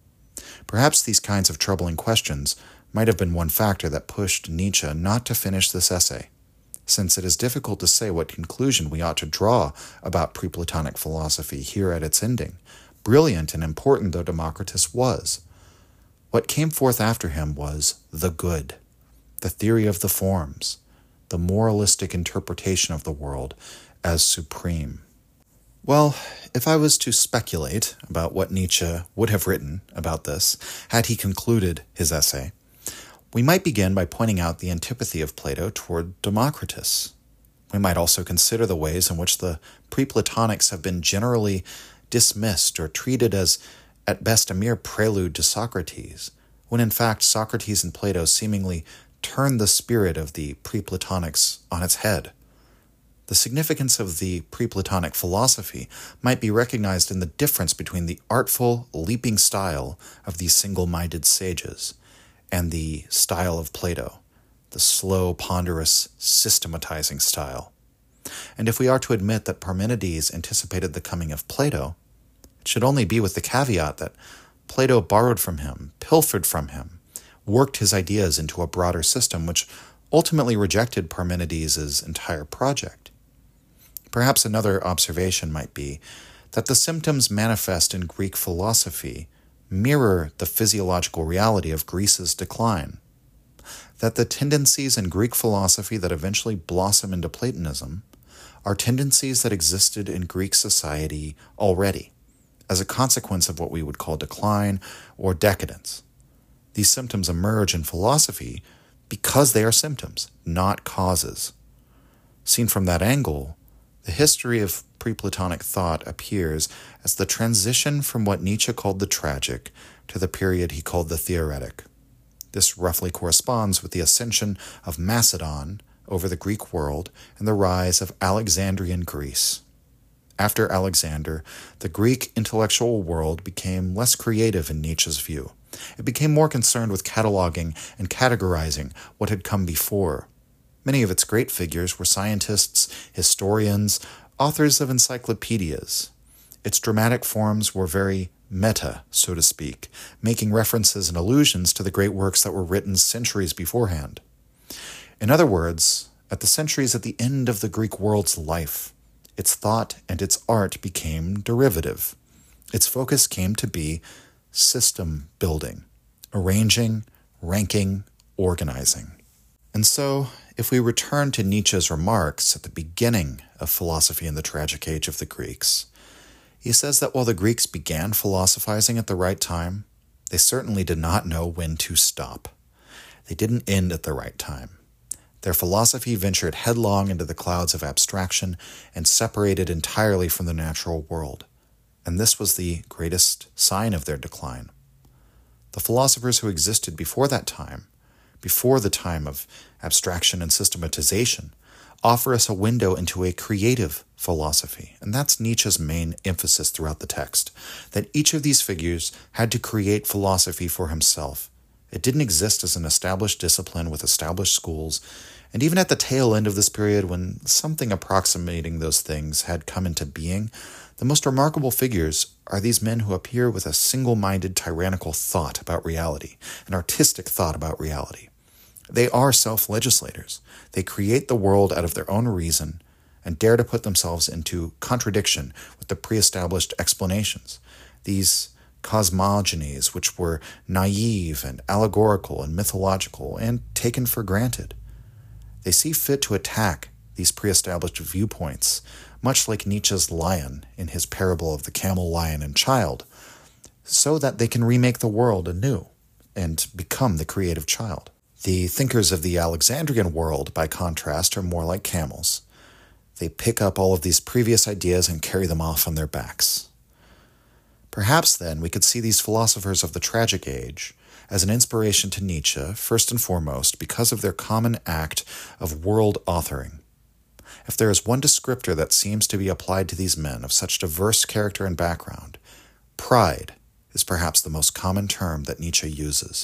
Perhaps these kinds of troubling questions might have been one factor that pushed Nietzsche not to finish this essay, since it is difficult to say what conclusion we ought to draw about pre-Platonic philosophy here at its ending, brilliant and important though Democritus was. What came forth after him was the good, the theory of the forms, the moralistic interpretation of the world as supreme. Well, if I was to speculate about what Nietzsche would have written about this had he concluded his essay, we might begin by pointing out the antipathy of Plato toward Democritus. We might also consider the ways in which the pre-Platonics have been generally dismissed or treated as, at best, a mere prelude to Socrates, when in fact Socrates and Plato seemingly turned the spirit of the pre-Platonics on its head. The significance of the pre-Platonic philosophy might be recognized in the difference between the artful, leaping style of these single-minded sages and the style of Plato, the slow, ponderous, systematizing style. And if we are to admit that Parmenides anticipated the coming of Plato, It should only be with the caveat that Plato borrowed from him, pilfered from him, worked his ideas into a broader system which ultimately rejected Parmenides' entire project. Perhaps another observation might be that the symptoms manifest in Greek philosophy mirror the physiological reality of Greece's decline, that the tendencies in Greek philosophy that eventually blossom into Platonism are tendencies that existed in Greek society already, as a consequence of what we would call decline or decadence. These symptoms emerge in philosophy because they are symptoms, not causes. Seen from that angle, the history of pre-Platonic thought appears as the transition from what Nietzsche called the tragic to the period he called the theoretic. This roughly corresponds with the ascension of Macedon over the Greek world and the rise of Alexandrian Greece. After Alexander, the Greek intellectual world became less creative in Nietzsche's view. It became more concerned with cataloging and categorizing what had come before. Many of its great figures were scientists, historians, authors of encyclopedias. Its dramatic forms were very meta, so to speak, making references and allusions to the great works that were written centuries beforehand. In other words, at the end of the Greek world's life, its thought and its art became derivative. Its focus came to be system building, arranging, ranking, organizing. And so, if we return to Nietzsche's remarks at the beginning of Philosophy in the Tragic Age of the Greeks, he says that while the Greeks began philosophizing at the right time, they certainly did not know when to stop. They didn't end at the right time. Their philosophy ventured headlong into the clouds of abstraction and separated entirely from the natural world. And this was the greatest sign of their decline. The philosophers who existed before that time, before the time of abstraction and systematization, offer us a window into a creative philosophy. And that's Nietzsche's main emphasis throughout the text, that each of these figures had to create philosophy for himself. It didn't exist as an established discipline with established schools, and even at the tail end of this period, when something approximating those things had come into being, the most remarkable figures are these men who appear with a single-minded tyrannical thought about reality, an artistic thought about reality. They are self-legislators. They create the world out of their own reason and dare to put themselves into contradiction with the pre-established explanations. These cosmogonies, which were naive and allegorical and mythological and taken for granted. They see fit to attack these pre-established viewpoints, much like Nietzsche's lion in his parable of the camel, lion, and child, so that they can remake the world anew and become the creative child. The thinkers of the Alexandrian world, by contrast, are more like camels. They pick up all of these previous ideas and carry them off on their backs. Perhaps, then, we could see these philosophers of the tragic age as an inspiration to Nietzsche, first and foremost, because of their common act of world authoring. If there is one descriptor that seems to be applied to these men of such diverse character and background, pride is perhaps the most common term that Nietzsche uses.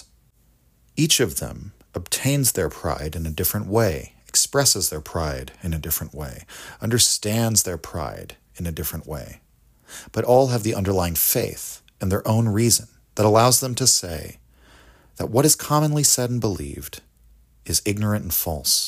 Each of them obtains their pride in a different way, expresses their pride in a different way, understands their pride in a different way. But all have the underlying faith and their own reason that allows them to say that what is commonly said and believed is ignorant and false.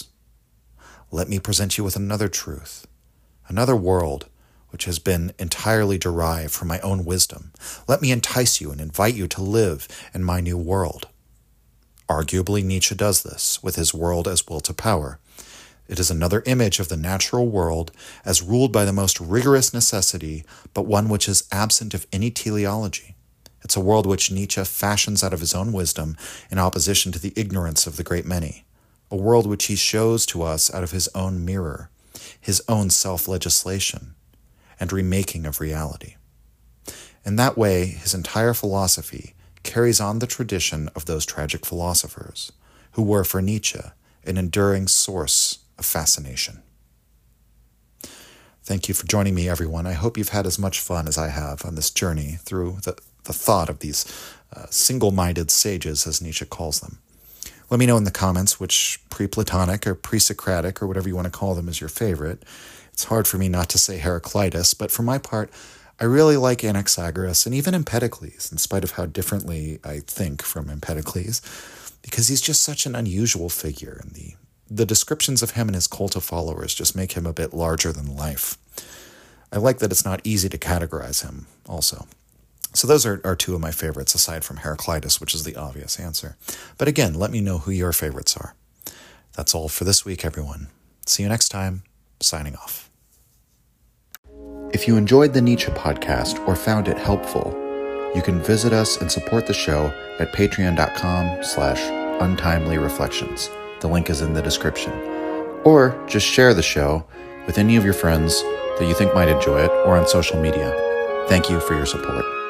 Let me present you with another truth, another world which has been entirely derived from my own wisdom. Let me entice you and invite you to live in my new world. Arguably, Nietzsche does this with his world as will to power. It is another image of the natural world as ruled by the most rigorous necessity, but one which is absent of any teleology. It's a world which Nietzsche fashions out of his own wisdom in opposition to the ignorance of the great many. A world which he shows to us out of his own mirror, his own self-legislation, and remaking of reality. In that way, his entire philosophy carries on the tradition of those tragic philosophers, who were for Nietzsche an enduring source of fascination. Thank you for joining me, everyone. I hope you've had as much fun as I have on this journey through the thought of these single-minded sages, as Nietzsche calls them. Let me know in the comments which pre-Platonic or pre-Socratic or whatever you want to call them is your favorite. It's hard for me not to say Heraclitus, but for my part, I really like Anaxagoras and even Empedocles, in spite of how differently I think from Empedocles, because he's just such an unusual figure, and the descriptions of him and his cult of followers just make him a bit larger than life. I like that it's not easy to categorize him also. So those are two of my favorites, aside from Heraclitus, which is the obvious answer. But again, let me know who your favorites are. That's all for this week, everyone. See you next time. Signing off. If you enjoyed the Nietzsche podcast or found it helpful, you can visit us and support the show at patreon.com/untimely-reflections. The link is in the description. Or just share the show with any of your friends that you think might enjoy it or on social media. Thank you for your support.